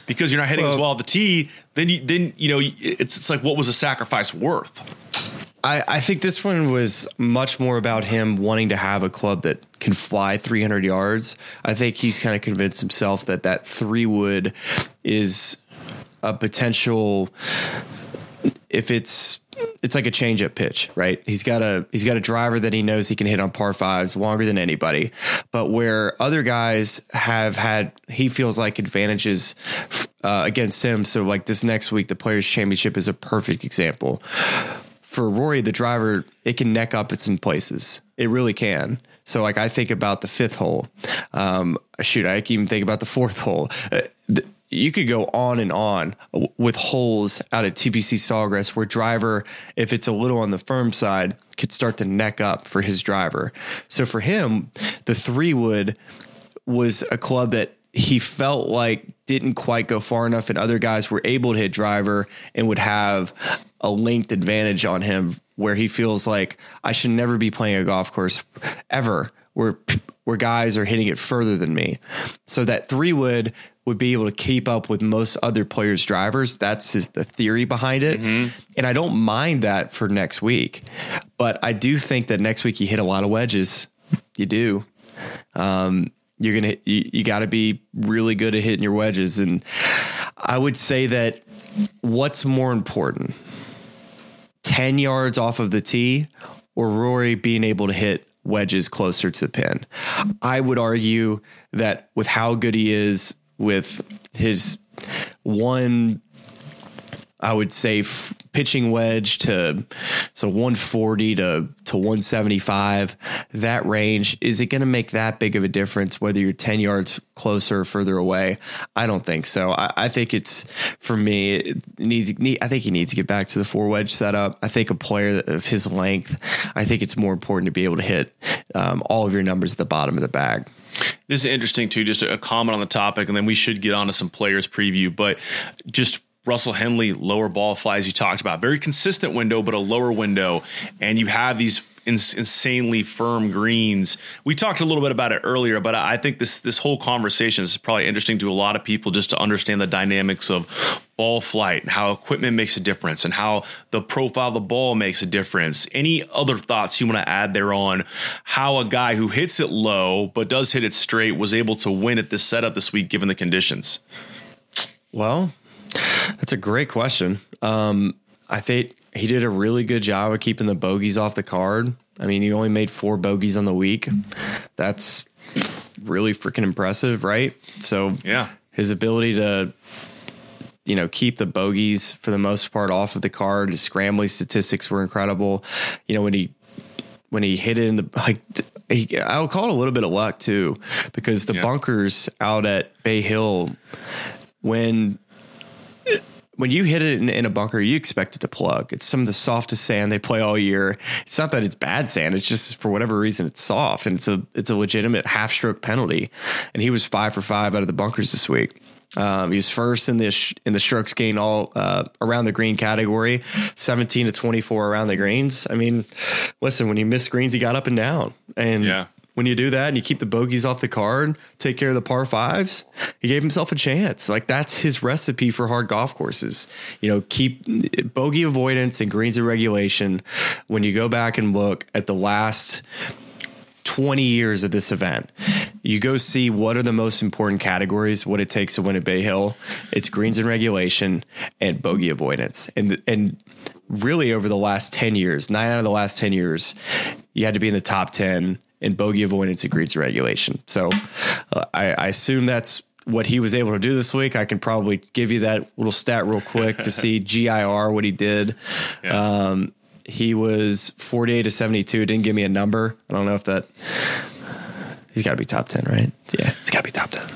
because you're not hitting well, as well at the tee, then you, then, you know, it's, it's like, what was the sacrifice worth? I, I think this one was much more about him wanting to have a club that can fly three hundred yards. I think he's kind of convinced himself that that three wood is a potential, if it's, it's like a change-up pitch, right? He's got a he's got a driver that he knows he can hit on par fives longer than anybody. But where other guys have had, he feels like advantages uh, against him. So like this next week, the Players Championship is a perfect example. For Rory, the driver, it can neck up at some places. It really can. So like I think about the fifth hole. Um, shoot, I can even think about the fourth hole. Uh, the, You could go on and on with holes out at T P C Sawgrass where driver, if it's a little on the firm side, could start to neck up for his driver. So for him, the three wood was a club that he felt like didn't quite go far enough, and other guys were able to hit driver and would have a length advantage on him where he feels like I should never be playing a golf course ever where where guys are hitting it further than me. So that three wood would be able to keep up with most other players' drivers. That's his, the theory behind it. Mm-hmm. And I don't mind that for next week, but I do think that next week you hit a lot of wedges. You do. Um, you're going to, you, you got to be really good at hitting your wedges. And I would say that what's more important, ten yards off of the tee or Rory being able to hit wedges closer to the pin? I would argue that with how good he is with his one, I would say f- pitching wedge to so one forty to to one seventy-five, that range, is it going to make that big of a difference whether you're ten yards closer or further away? I don't think so. I, I think it's, for me, it needs, need, I think he needs to get back to the four wedge setup. I think a player of his length, I think it's more important to be able to hit um, all of your numbers at the bottom of the bag. This is interesting too, just a comment on the topic, and then we should get on to some players preview, but just Russell Henley, lower ball flies you talked about, very consistent window, but a lower window. And you have these ins- insanely firm greens. We talked a little bit about it earlier, but I think this, this whole conversation is probably interesting to a lot of people just to understand the dynamics of ball flight and how equipment makes a difference and how the profile of the ball makes a difference. Any other thoughts you want to add there on how a guy who hits it low, but does hit it straight, was able to win at this setup this week, given the conditions? Well, that's a great question. Um, I think he did a really good job of keeping the bogeys off the card. I mean, he only made four bogeys on the week. That's really freaking impressive, right? So yeah, his ability to, you know, keep the bogeys for the most part off of the card. His scrambling statistics were incredible. You know, when he when he hit it in the, like, he, I'll call it a little bit of luck too, because the yeah. bunkers out at Bay Hill, when when you hit it in, in a bunker, you expect it to plug. It's some of the softest sand they play all year. It's not that it's bad sand. It's just for whatever reason, it's soft, and it's a, it's a legitimate half stroke penalty. And he was five for five out of the bunkers this week. Um, he was first in this, in the strokes gained all uh, around the green category, seventeen to twenty-four around the greens. I mean, listen, when he missed greens, he got up and down. And yeah. when you do that and you keep the bogeys off the card, take care of the par fives, he gave himself a chance. Like, that's his recipe for hard golf courses. You know, keep bogey avoidance and greens in regulation. When you go back and look at the last twenty years of this event, you go see what are the most important categories, what it takes to win at Bay Hill. It's greens in regulation and bogey avoidance. And, and really over the last ten years, nine out of the last ten years, you had to be in the top ten in bogey avoidance and greens regulation. So uh, I, I assume that's what he was able to do this week. I can probably give you that little stat real quick to see G I R, what he did. Yeah. Um, he was forty-eight to seventy-two. Didn't give me a number. I don't know if that, he's got to be top ten, right? Yeah, he's got to be top ten.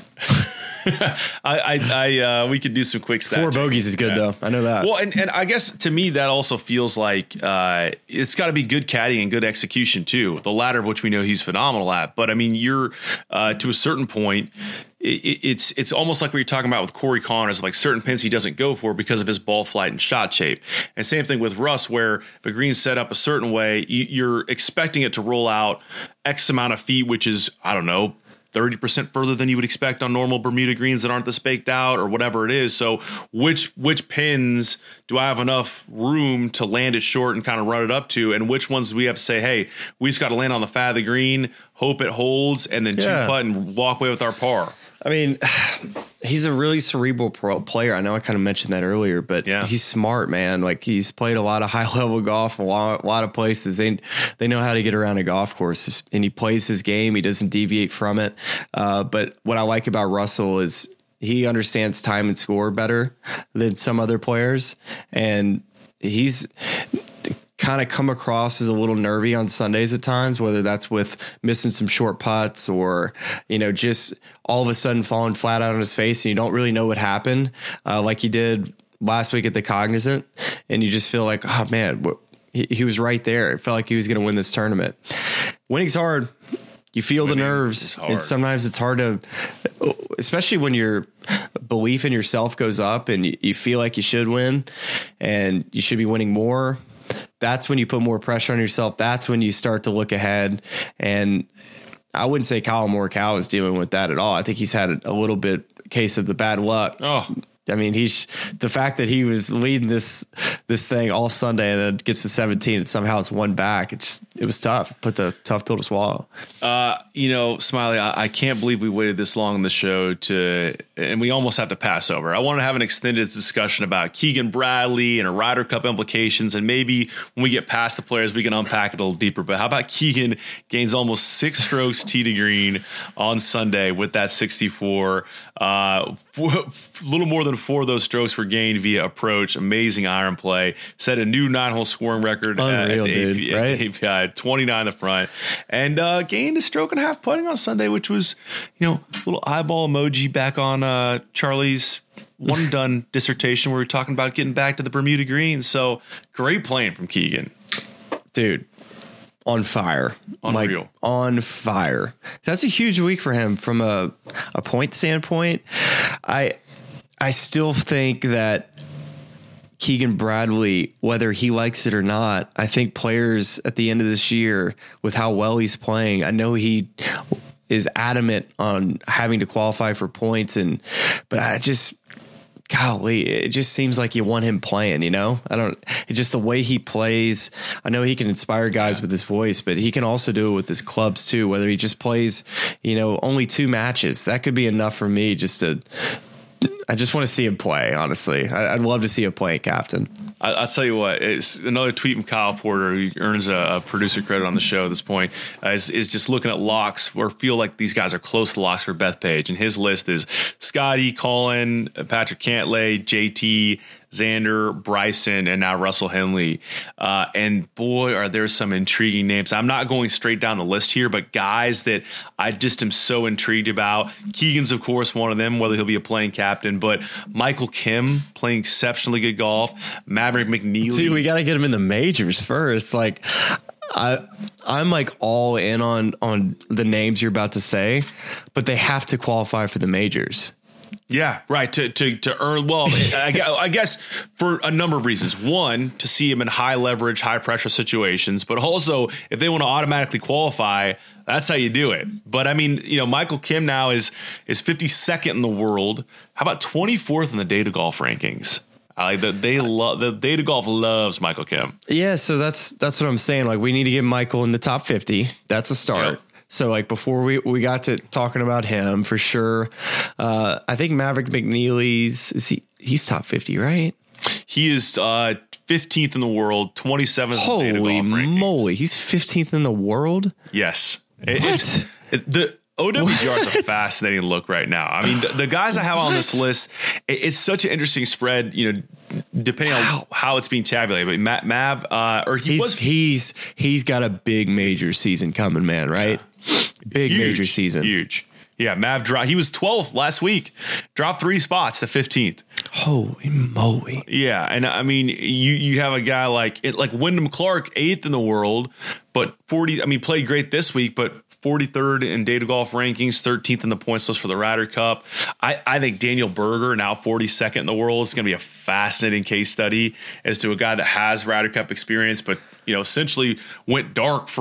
I, I, I uh, we could do some quick stats. Four bogeys is good, yeah. though. I know that. Well, and, and I guess to me, that also feels like uh, it's got to be good caddying and good execution too. The latter of which we know he's phenomenal at. But I mean, you're uh, to a certain point, it, it's it's almost like what you're talking about with Corey Connors, like certain pins he doesn't go for because of his ball flight and shot shape. And same thing with Russ, where if a green's set up a certain way, you, you're expecting it to roll out X amount of feet, which is, I don't know, thirty percent further than you would expect on normal Bermuda greens that aren't this baked out or whatever it is. So which which pins do I have enough room to land it short and kind of run it up to? And which ones do we have to say, hey, we just got to land on the fat of the green, hope it holds, and then Yeah. two putt and walk away with our par? I mean, he's a really cerebral pro player. I know I kind of mentioned that earlier, but Yeah. he's smart, man. Like he's played a lot of high level golf, a lot, a lot of places. They they know how to get around a golf course, and he plays his game. He doesn't deviate from it. Uh, but what I like about Russell is he understands time and score better than some other players, and he's kind of come across as a little nervy on Sundays at times, whether that's with missing some short putts or, you know, just all of a sudden falling flat out on his face and you don't really know what happened, uh, like he did last week at the Cognizant. And you just feel like, oh man, he, he was right there. It felt like he was going to win this tournament. Winning's hard. You feel Winning the nerves, and sometimes it's hard to, especially when your belief in yourself goes up and you, you feel like you should win and you should be winning more. That's when you put more pressure on yourself. That's when you start to look ahead. And I wouldn't say Kyle Morikawa is dealing with that at all. I think he's had a little bit case of the bad luck. Oh, I mean, he's the fact that he was leading this this thing all Sunday and then gets to seventeen and somehow it's one back. It's it was tough. It puts a tough pill to swallow. Uh, you know, Smiley, I, I can't believe we waited this long in the show to, and we almost have to pass over. I want to have an extended discussion about Keegan Bradley and a Ryder Cup implications, and maybe when we get past the players, we can unpack it a little deeper. But how about Keegan gains almost six strokes tee to green on Sunday with that sixty-four? Uh, a little more than four of those strokes were gained via approach. Amazing iron play. Set a new nine-hole scoring record. Unreal, at the dude, A P, right? A P I, twenty-nine in the front, and uh, gained a stroke and a half putting on Sunday, which was, you know, a little eyeball emoji back on uh, Charlie's one and done dissertation where we were talking about getting back to the Bermuda greens. So great playing from Keegan. Dude, on fire. Unreal. Like on fire. That's a huge week for him from a, a point standpoint. I I still think that Keegan Bradley, whether he likes it or not, I think players at the end of this year with how well he's playing, I know he is adamant on having to qualify for points, and but I just golly, it just seems like you want him playing, you know? I don't, it's just the way he plays. I know he can inspire guys yeah. with his voice, but he can also do it with his clubs too, whether he just plays, you know, only two matches. That could be enough for me just to, I just want to see him play, honestly. I, I'd love to see him play captain. I, I'll tell you what, it's another tweet from Kyle Porter, who earns a, a producer credit on the show at this point, uh, is, is just looking at locks or feel like these guys are close to locks for Bethpage. And his list is Scotty, Colin, Patrick Cantlay, J T, Xander, Bryson, and now Russell Henley. Uh, and boy, are there some intriguing names. I'm not going straight down the list here, but guys that I just am so intrigued about. Keegan's, of course, one of them, whether he'll be a playing captain, but Michael Kim playing exceptionally good golf. Maverick McNeely. Dude, we got to get him in the majors first. Like, I, I'm like all in on, on the names you're about to say, but they have to qualify for the majors. Yeah, right. To to to earn well, I, I guess for a number of reasons. One, to see him in high leverage, high pressure situations, but also if they want to automatically qualify, that's how you do it. But I mean, you know, Michael Kim now is is fifty-second in the world. How about twenty-fourth in the Data Golf rankings? I like that they love the Data Golf loves Michael Kim. Yeah, so that's that's what I'm saying. Like, we need to get Michael in the top fifty. That's a start. Yep. So, like, before we, we got to talking about him, for sure, uh, I think Maverick McNeely's, is he, he's top fifty, right? He is uh, fifteenth in the world, twenty-seventh Holy in the Data Golf rankings. moly, he's fifteenth in the world? Yes. What? It, it's, it, the O W G R is a fascinating look right now. I mean, the, the guys I have what? on this list, it, it's such an interesting spread, you know, depending wow. on how it's being tabulated. But Matt Mav, uh, or he he's, was, he's, he's got a big major season coming, man, right? Yeah. Big huge, major season. Huge. Yeah, Mav dropped. He was twelfth last week. Dropped three spots to fifteenth. Holy moly. Yeah, and I mean, you you have a guy like it, like Wyndham Clark, eighth in the world, but forty. I mean, played great this week, but forty-third in Data Golf rankings, thirteenth in the points list for the Ryder Cup. I, I think Daniel Berger, now forty-second in the world, is going to be a fascinating case study as to a guy that has Ryder Cup experience, but you know, essentially went dark for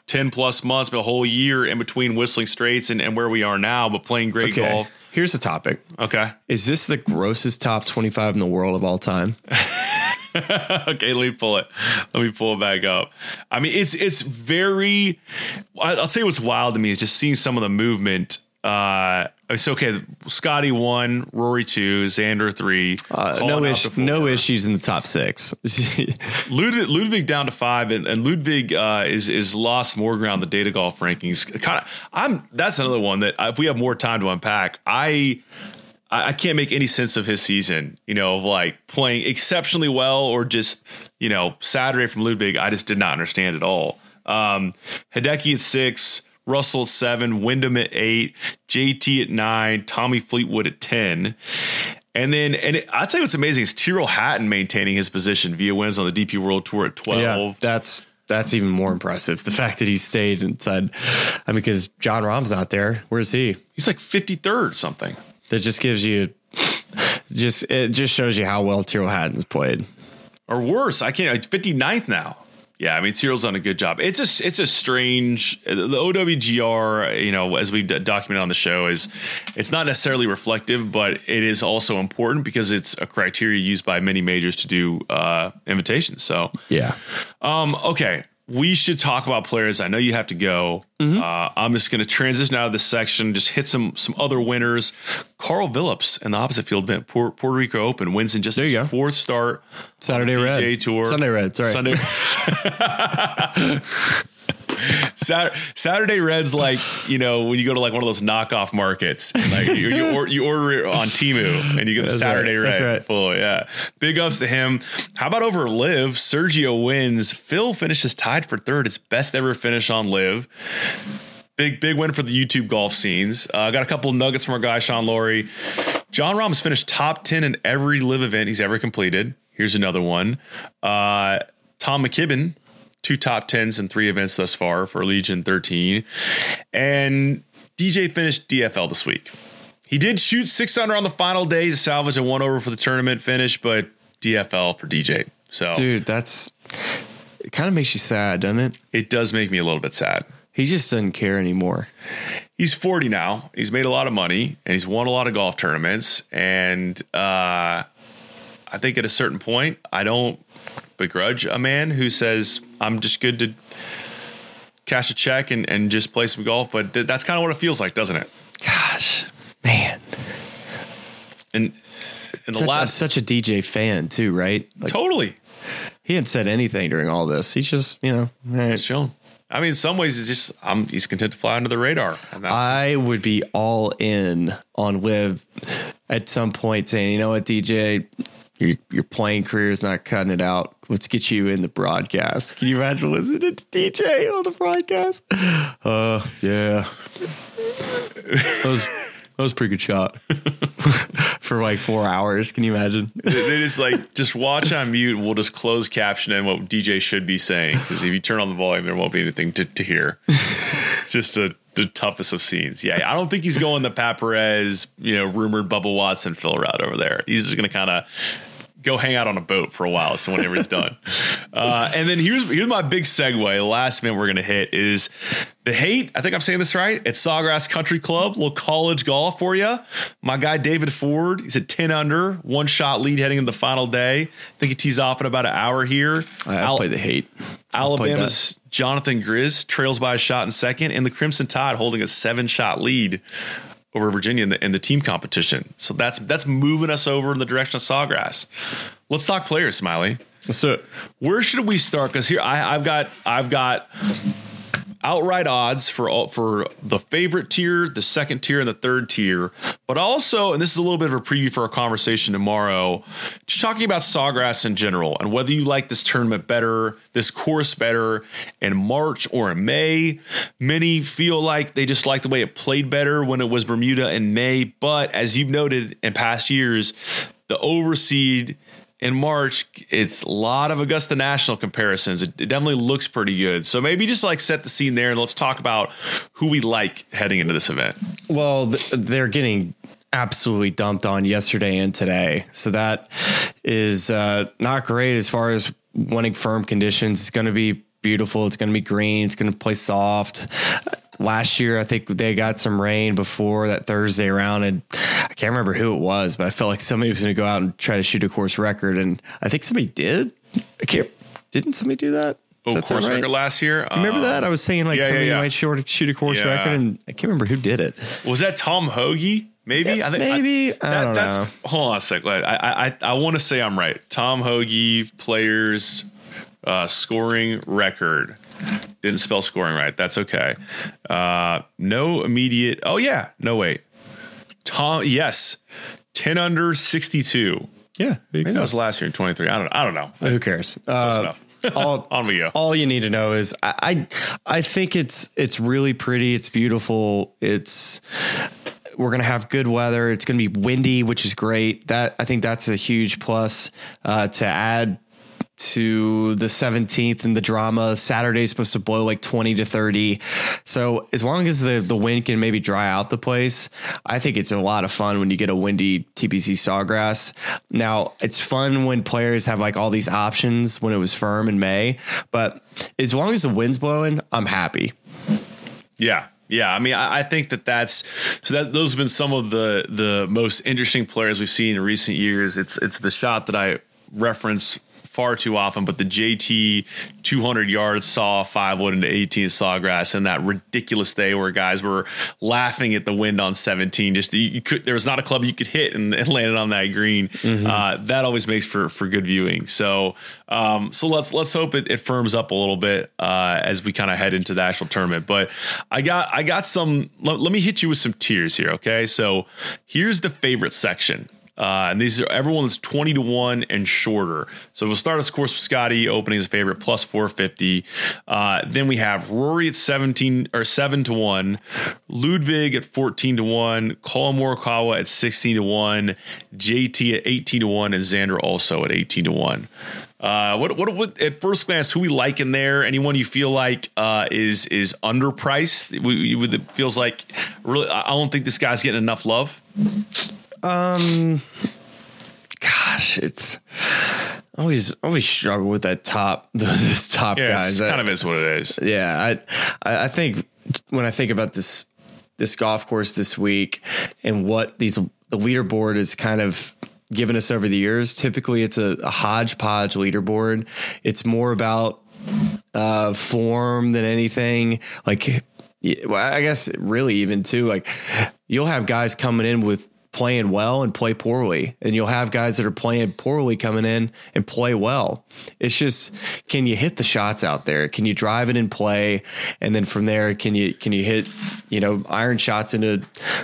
ten plus months, but a whole year in between Whistling Straits and, and where we are now, but playing great okay. golf. Here's the topic. Okay. Is this the grossest top twenty-five in the world of all time? Okay, let me pull it. Let me pull it back up. I mean, it's it's very. I'll tell you what's wild to me is just seeing some of the movement. Uh, it's okay. Scotty one, Rory two, Xander three. Uh, no ish, no issues in the top six. Ludwig, Ludwig down to five, and, and Ludwig uh, is is lost more ground the data golf rankings. Kind of, I'm. That's another one that if we have more time to unpack, I. I can't make any sense of his season, you know, of like playing exceptionally well or just, you know, Saturday from Ludwig. I just did not understand at all. Um, Hideki at six, Russell at seven, Wyndham at eight, J T at nine, Tommy Fleetwood at ten. And then, and it, I'll tell you what's amazing is Tyrrell Hatton maintaining his position via wins on the D P World Tour at twelve. Yeah, that's that's even more impressive. The fact that he stayed inside. I mean, because John Rahm's not there. Where's he? He's like fifty-third or something. That just gives you, just it just shows you how well Tyrrell Hatton's played. Or worse, I can't. It's fifty-ninth now. Yeah, I mean Tyrrell's done a good job. It's a it's a strange the O W G R. You know, as we d- documented on the show, is it's not necessarily reflective, but it is also important because it's a criteria used by many majors to do uh, invitations. So yeah, um, okay. We should talk about players. I know you have to go. Mm-hmm. Uh, I'm just going to transition out of this section, just hit some some other winners. Carl Phillips in the opposite field event, Puerto, Puerto Rico Open, wins in just his fourth start. Saturday Red. P G A Tour. Sunday Red, sorry. Sunday. Saturday, Saturday Red's like, you know, when you go to like one of those knockoff markets, like you you, or, you order it on Temu and you get the That's Saturday right. Red. That's right. Full, yeah. Big ups to him. How about over Liv? Sergio wins. Phil finishes tied for third. His best ever finish on Liv. Big, big win for the YouTube golf scenes. Uh, got a couple of nuggets from our guy, Sean Laurie. John Rahm's finished top ten in every Liv event he's ever completed. Here's another one. Uh, Tom McKibben. Two top tens in three events thus far for Legion thirteen. And D J finished D F L this week. He did shoot six under on the final day to salvage a one over for the tournament finish, but D F L for D J. So, dude, that's it kind of makes you sad, doesn't it? It does make me a little bit sad. He just doesn't care anymore. He's forty now. He's made a lot of money and he's won a lot of golf tournaments. And uh, I think at a certain point, I don't begrudge a man who says, I'm just good to cash a check and, and just play some golf. But th- that's kind of what it feels like, doesn't it? Gosh, man. And in the such, last, such a D J fan too, right? Like, totally. He hadn't said anything during all this. He's just, you know, right. He's chilling. I mean, in some ways, it's just um, he's content to fly under the radar. And that's I just, would be all in on Liv at some point saying, you know what, D J, your your playing career is not cutting it out. Let's get you in the broadcast. Can you imagine listening to D J on the broadcast? Uh, yeah. That was, that was a pretty good shot. For like four hours. Can you imagine? They just like, just watch on mute. We'll just close caption and what D J should be saying. Because if you turn on the volume, there won't be anything to, to hear. Just a, the toughest of scenes. Yeah, I don't think he's going the Pat Perez, you know, rumored Bubba Watson fill route over there. He's just going to kind of go hang out on a boat for a while. So whenever he's done. Uh, and then here's here's my big segue. The last minute we're going to hit is the hate. I think I'm saying this right. At Sawgrass Country Club, little college golf for you. My guy David Ford, he's at ten under, one shot lead heading into the final day. I think he tees off in about an hour here. I Al- play the hate. Alabama's Jonathan Grizz trails by a shot in second, and the Crimson Tide holding a seven shot lead over Virginia in the, in the team competition. So that's that's moving us over in the direction of Sawgrass. Let's talk players, Smiley. So where should we start? Because here I, I've got I've got outright odds for all, for the favorite tier, the second tier, and the third tier. But also, and this is a little bit of a preview for our conversation tomorrow, just talking about Sawgrass in general and whether you like this tournament better, this course better in March or in May. Many feel like they just like the way it played better when it was Bermuda in May. But as you've noted in past years, the overseed in March, it's a lot of Augusta National comparisons. It, it definitely looks pretty good. So maybe just like set the scene there and let's talk about who we like heading into this event. Well, th- they're getting absolutely dumped on yesterday and today. So that is uh, not great as far as winning firm conditions. It's going to be beautiful. It's going to be green. It's going to play soft. Last year, I think they got some rain before that Thursday round, and I can't remember who it was, but I felt like somebody was going to go out and try to shoot a course record, and I think somebody did. I can't. Didn't somebody do that? Oh, that course right? record last year. Do you remember uh, that? I was saying like yeah, somebody yeah, yeah. might short, shoot a course Yeah. record, and I can't remember who did it. Was that Tom Hoagie? Maybe. Yeah, I think maybe. I, I don't that's, know. Hold on a sec. I I I, I want to say I'm right. Tom Hoagie players uh, scoring record. Didn't spell scoring right. That's okay. Uh, no immediate. Oh yeah. No wait. Tom. Yes. ten under sixty-two. Yeah, Maybe that was last year in twenty-three. I don't. I don't know. Who cares? Close Uh, enough. all, On we go. all you need to know is I, I I think it's it's really pretty. It's beautiful. It's we're gonna have good weather. It's gonna be windy, which is great. That I think that's a huge plus uh, to add to the seventeenth and the drama. Saturday's supposed to blow like twenty to thirty. So as long as the, the wind can maybe dry out the place, I think it's a lot of fun when you get a windy T P C Sawgrass. Now it's fun when players have like all these options when it was firm in May, but as long as the wind's blowing, I'm happy. Yeah. Yeah, I mean, I, I think that that's so that those have been some of the the most interesting players we've seen in recent years. It's it's the shot that I reference far too often, but the J T two hundred yards saw five wood into eighteen Sawgrass, and that ridiculous day where guys were laughing at the wind on seventeen. Just you, you could there was not a club you could hit and, and land it on that green. Mm-hmm. Uh, that always makes for for good viewing. So um, so let's let's hope it, it firms up a little bit uh, as we kind of head into the actual tournament. But I got I got some. Let, let me hit you with some tiers here. Okay, so here's the favorite section. Uh, and these are everyone that's twenty to one and shorter. So we'll start, of course, with Scotty opening as a favorite, plus four fifty. Uh, then we have Rory at seventeen or seven to one, Ludwig at fourteen to one, Colin Morikawa at sixteen to one, J T at eighteen to one, and Xander also at eighteen to one. Uh, what, what, what, at first glance, who we like in there? Anyone you feel like uh, is is underpriced? We, we, it feels like really, I don't think this guy's getting enough love. Um, gosh, it's always always struggle with that top this top Yeah, guys. it's kind of is what it is. Yeah, I I think when I think about this this golf course this week and what these the leaderboard is kind of given us over the years, typically it's a, a hodgepodge leaderboard. It's more about uh, form than anything. Like, well, I guess really even too, like you'll have guys coming in with playing well and play poorly, and you'll have guys that are playing poorly coming in and play well. It's just, can you hit the shots out there? Can you drive it in play? And then from there, can you, can you hit, you know, iron shots into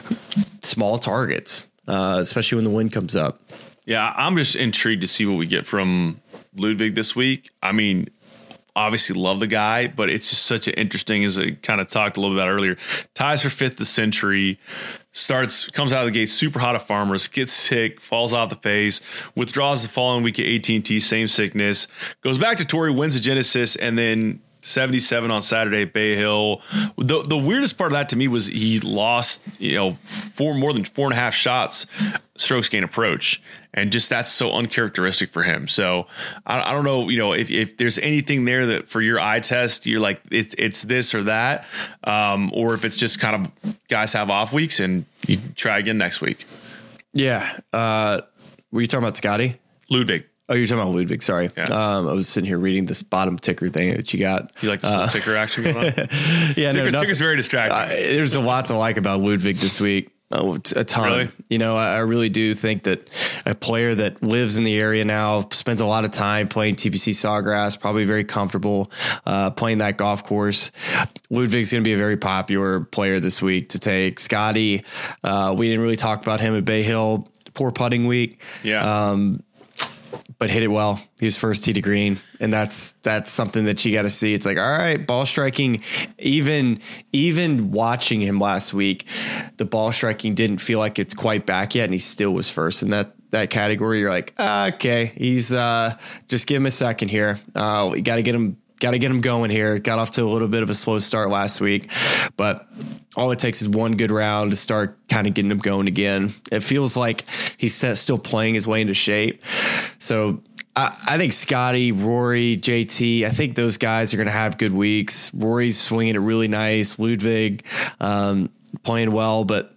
small targets, uh, especially when the wind comes up. Yeah. I'm just intrigued to see what we get from Ludwig this week. I mean, obviously love the guy, but it's just such an interesting, as I kind of talked a little bit about earlier, ties for fifth the century, starts, comes out of the gate super hot at Farmers, gets sick, falls off the pace, withdraws the following week at A T and T, same sickness, goes back to Torrey, wins the Genesis, and then seventy-seven on Saturday at Bay Hill. The the weirdest part of that to me was he lost, you know, four more than four and a half shots strokes gain approach. And just that's so uncharacteristic for him. So I, I don't know, you know, if, if there's anything there that for your eye test, you're like, it's, it's this or that, um, or if it's just kind of guys have off weeks and you try again next week. Yeah. Uh, were you talking about Scotty? Ludwig. Oh, you're talking about Ludwig. Sorry. Yeah. Um, I was sitting here reading this bottom ticker thing that you got. You like this uh, little ticker action going on? Yeah, Ticker, no, ticker's very distracting. Uh, there's a lot to like about Ludwig this week. Oh, a ton. Really? You know, I, I really do think that a player that lives in the area now, spends a lot of time playing T P C Sawgrass, probably very comfortable uh, playing that golf course. Ludwig's going to be a very popular player this week to take. Scotty, uh, we didn't really talk about him at Bay Hill. Poor putting week. Yeah. Um, but hit it well. He was first tee to green, and that's that's something that you got to see. It's like, all right, ball striking. Even even watching him last week, the ball striking didn't feel like it's quite back yet, and he still was first in that that category. You're like, ah, okay, he's uh, just give him a second here. Uh, we got to get him. Got to get him going here. Got off to a little bit of a slow start last week, but all it takes is one good round to start kind of getting him going again. It feels like he's still playing his way into shape. So I, I think Scotty, Rory, J T, I think those guys are going to have good weeks. Rory's swinging it really nice. Ludwig um, playing well, but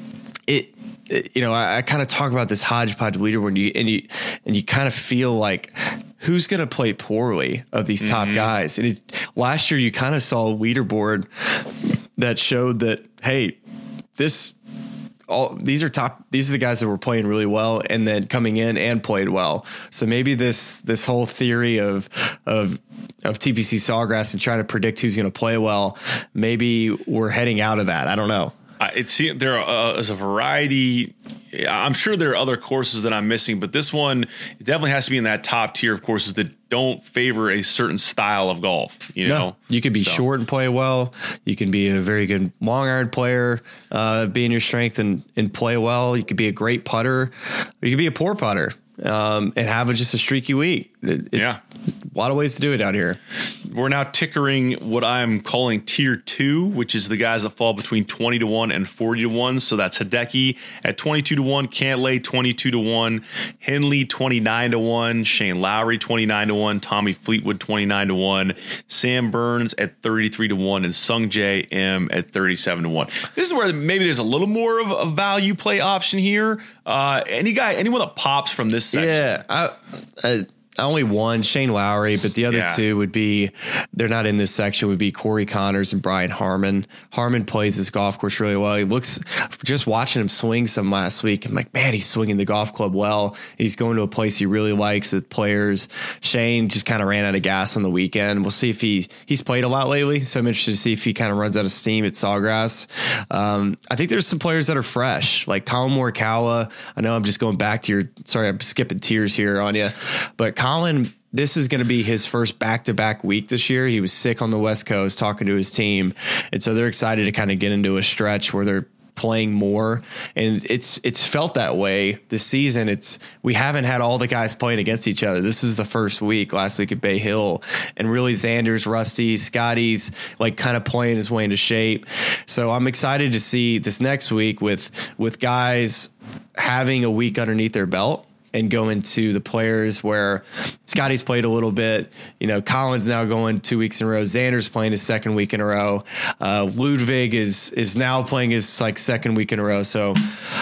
it, it you know, I, I kind of talk about this hodgepodge leaderboard, and you and you and you kind of feel like who's going to play poorly of these top mm-hmm. guys. And it, last year, you kind of saw a leaderboard that showed that, hey, this. All these are top. These are the guys that were playing really well, and then coming in and played well. So maybe this this whole theory of of of T P C Sawgrass and trying to predict who's going to play well, maybe we're heading out of that. I don't know. Uh, it's there uh, is a variety. I'm sure there are other courses that I'm missing, but this one it definitely has to be in that top tier of courses that don't favor a certain style of golf. You know, no, you could be so. short and play well. You can be a very good long iron player, uh, be in your strength and, and play well. You could be a great putter. Or you could be a poor putter um, and have a, just a streaky week. It, yeah. A lot of ways to do it out here. We're now tickering what I'm calling tier two, which is the guys that fall between twenty to one and forty to one. So that's Hideki at twenty-two to one, Cantlay twenty-two to one, Henley twenty-nine to one, Shane Lowry twenty-nine to one, Tommy Fleetwood twenty-nine to one, Sam Burns at thirty-three to one, and Sung J M at thirty-seven to one. This is where maybe there's a little more of a value play option here. Uh, any guy, anyone that pops from this section? Yeah, I, I only one, Shane Lowry, but the other yeah. two would be, they're not in this section, would be Corey Connors and Brian Harman. Harman plays his golf course really well. He looks, just watching him swing some last week, I'm like, man, he's swinging the golf club well. He's going to a place he really likes with players. Shane just kind of ran out of gas on the weekend. We'll see if he, he's played a lot lately, so I'm interested to see if he kind of runs out of steam at Sawgrass. Um, I think there's some players that are fresh, like Colin Morikawa. I know I'm just going back to your, sorry, I'm skipping tiers here on you, but Colin, this is going to be his first back-to-back week this year. He was sick on the West Coast talking to his team. And so they're excited to kind of get into a stretch where they're playing more. And it's it's felt that way this season. It's we haven't had all the guys playing against each other. This is the first week, last week at Bay Hill. And really Xander's, Rusty, Scotty's like kind of playing his way into shape. So I'm excited to see this next week with with guys having a week underneath their belt and go into the players where Scotty's played a little bit. You know, Colin's now going two weeks in a row. Xander's playing his second week in a row. Uh, Ludwig is is now playing his like second week in a row. So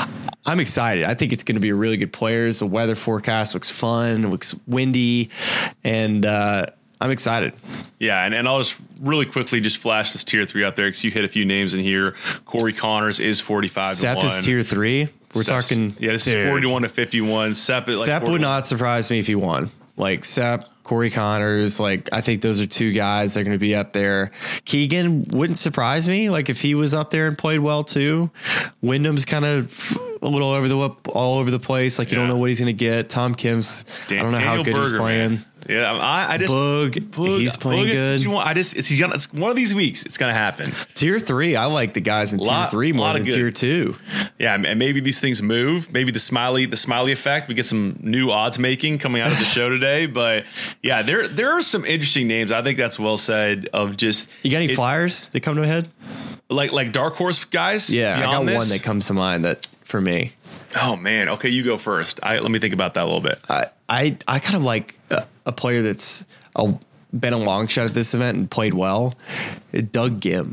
I'm excited. I think it's going to be a really good players. The weather forecast looks fun, looks windy, and uh, I'm excited. Yeah, and, and I'll just really quickly just flash this tier three up there because you hit a few names in here. Corey Connors is forty-five to one. Sepp is tier three. We're Sepp's, talking. Yeah, this dude. is forty to one to fifty-one. Sepp is like Sepp would not surprise me if he won. Like Sepp, Corey Connors, like I think those are two guys that are going to be up there. Keegan wouldn't surprise me. Like if he was up there and played well too. Wyndham's kind of a little over the all over the place. Like you yeah. don't know what he's going to get. Tom Kim's. Dan, I don't know Daniel how good Berger, he's playing. Man. Yeah, I, I just Bug, Bug he's playing Bug, good. You want, I just it's, it's one of these weeks. It's gonna happen. Tier three, I like the guys in lot, tier three more than tier two. Yeah, and maybe these things move. Maybe the smiley, the smiley effect. We get some new odds making coming out of the show today. But yeah, there there are some interesting names. I think that's well said. Of just you got any it, flyers that come to a head? Like like dark horse guys. Yeah, I got this? one that comes to mind that for me. Oh man, okay, you go first. I let me think about that a little bit. I I, I kind of like a, a player that's a, been a long shot at this event and played well. Doug Gim.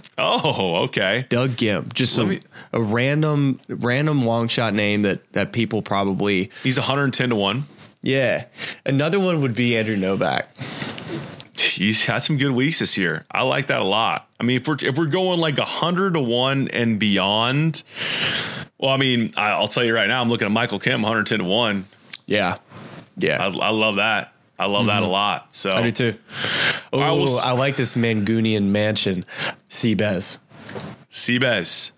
Oh, okay. Doug Gim, just a, me, a random random long shot name that that people probably. He's one hundred ten to one. Yeah, another one would be Andrew Novak. He's had some good weeks this year. I like that a lot. I mean, if we're if we're going like one hundred to one and beyond. Well, I mean, I'll tell you right now, I'm looking at Michael Kim, one hundred ten to one. Yeah. Yeah. I, I love that. I love mm-hmm. that a lot. So I do too. Oh, I, will, I like this Mangunian mansion. Seabez. Seabez.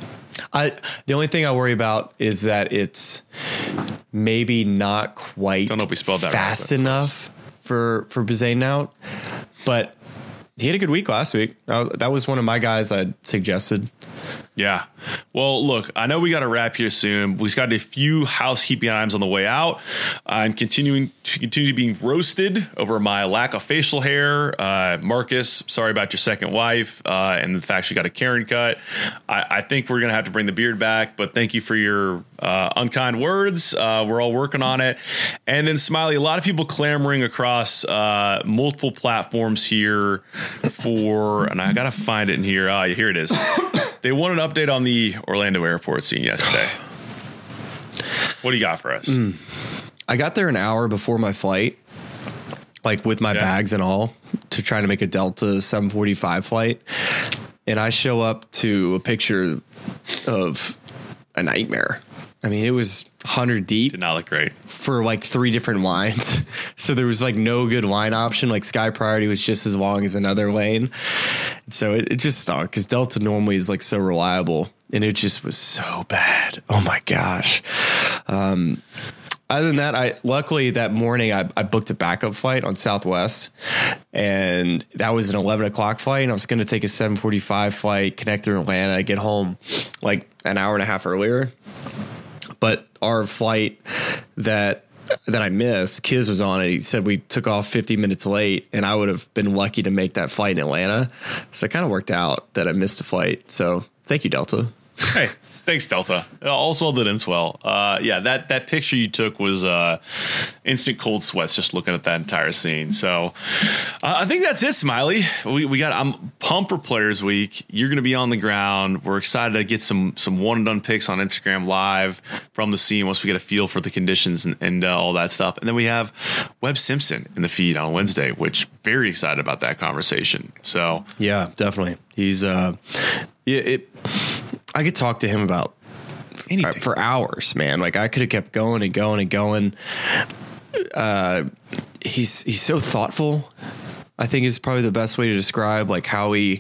I, the only thing I worry about is that it's maybe not quite Don't know if we spelled that fast right, enough for, for Bezuidenhout out, but he had a good week last week. Uh, that was one of my guys I suggested. Yeah. Well, look, I know we got to wrap here soon. We've got a few housekeeping items on the way out. I'm continuing to continue being roasted over my lack of facial hair. Uh, Marcus, sorry about your second wife uh, and the fact she got a Karen cut. I, I think we're going to have to bring the beard back, but thank you for your uh, unkind words. Uh, we're all working on it. And then Smiley, a lot of people clamoring across uh, multiple platforms here for, and I got to find it in here. Ah, uh, here it is. They want an update on the Orlando airport scene yesterday. What do you got for us? Mm. I got there an hour before my flight, like with my yeah. bags and all, to try to make a Delta seven forty-five flight. And I show up to a picture of a nightmare. I mean, it was one hundred deep. Did not look great. For like three different lines. So there was like no good line option. Like Sky Priority was just as long as another lane. So it, it just stunk because Delta normally is like so reliable. And it just was so bad. Oh my gosh. Um, other than that, I luckily that morning I, I booked a backup flight on Southwest, and that was an eleven o'clock flight. And I was going to take a seven forty-five flight, connect through Atlanta, get home like an hour and a half earlier. But our flight that that I missed, Kiz was on it. He said we took off fifty minutes late, and I would have been lucky to make that flight in Atlanta. So it kind of worked out that I missed a flight. So thank you, Delta. Hey, thanks, Delta. Also did ends well. Uh, yeah, that that picture you took was uh, instant cold sweats just looking at that entire scene. So uh, I think that's it, Smiley. We we got. I'm pumped for Players Week. You're going to be on the ground. We're excited to get some some one and done picks on Instagram Live from the scene once we get a feel for the conditions and, and uh, all that stuff. And then we have Webb Simpson in the feed on Wednesday, which very excited about that conversation. So yeah, definitely. He's uh, yeah, it. I could talk to him about anything for hours, man. Like I could have kept going and going and going. Uh, he's he's so thoughtful. I think is probably the best way to describe like how he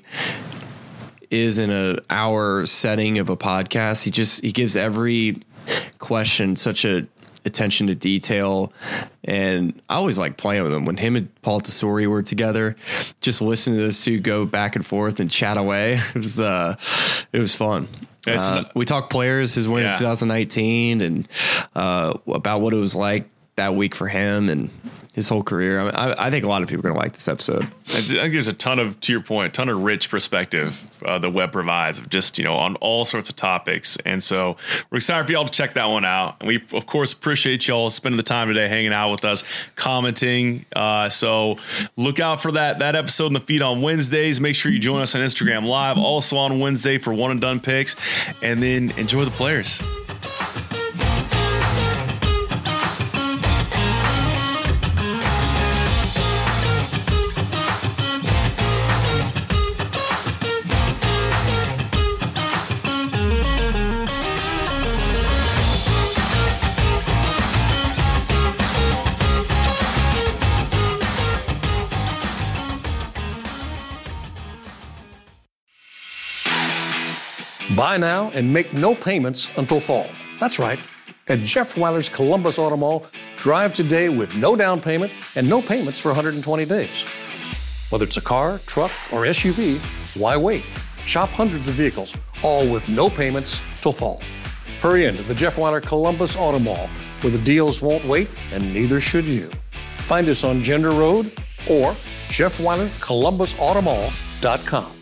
is in a hour setting of a podcast. He just he gives every question such a attention to detail, and I always like playing with him. When him and Paul Tesori were together, just listening to those two go back and forth and chat away, it was uh, it was fun. Uh, we talked players, his win yeah. in two thousand nineteen, and uh, about what it was like that week for him and his whole career. I mean, I, I think a lot of people are going to like this episode. I think there's a ton of, to your point, a ton of rich perspective uh, that Webb provides of just, you know, on all sorts of topics. And so we're excited for y'all to check that one out. And we, of course, appreciate y'all spending the time today hanging out with us, commenting. Uh, so look out for that, that episode in the feed on Wednesdays. Make sure you join us on Instagram Live, also on Wednesday for one and done picks. And then enjoy the players. Buy now and make no payments until fall. That's right. At Jeff Weiler's Columbus Auto Mall, drive today with no down payment and no payments for one hundred twenty days. Whether it's a car, truck, or S U V, why wait? Shop hundreds of vehicles, all with no payments till fall. Hurry into the Jeff Weiler Columbus Auto Mall, where the deals won't wait and neither should you. Find us on Gender Road or Jeff Weiler Columbus Auto Mall dot com.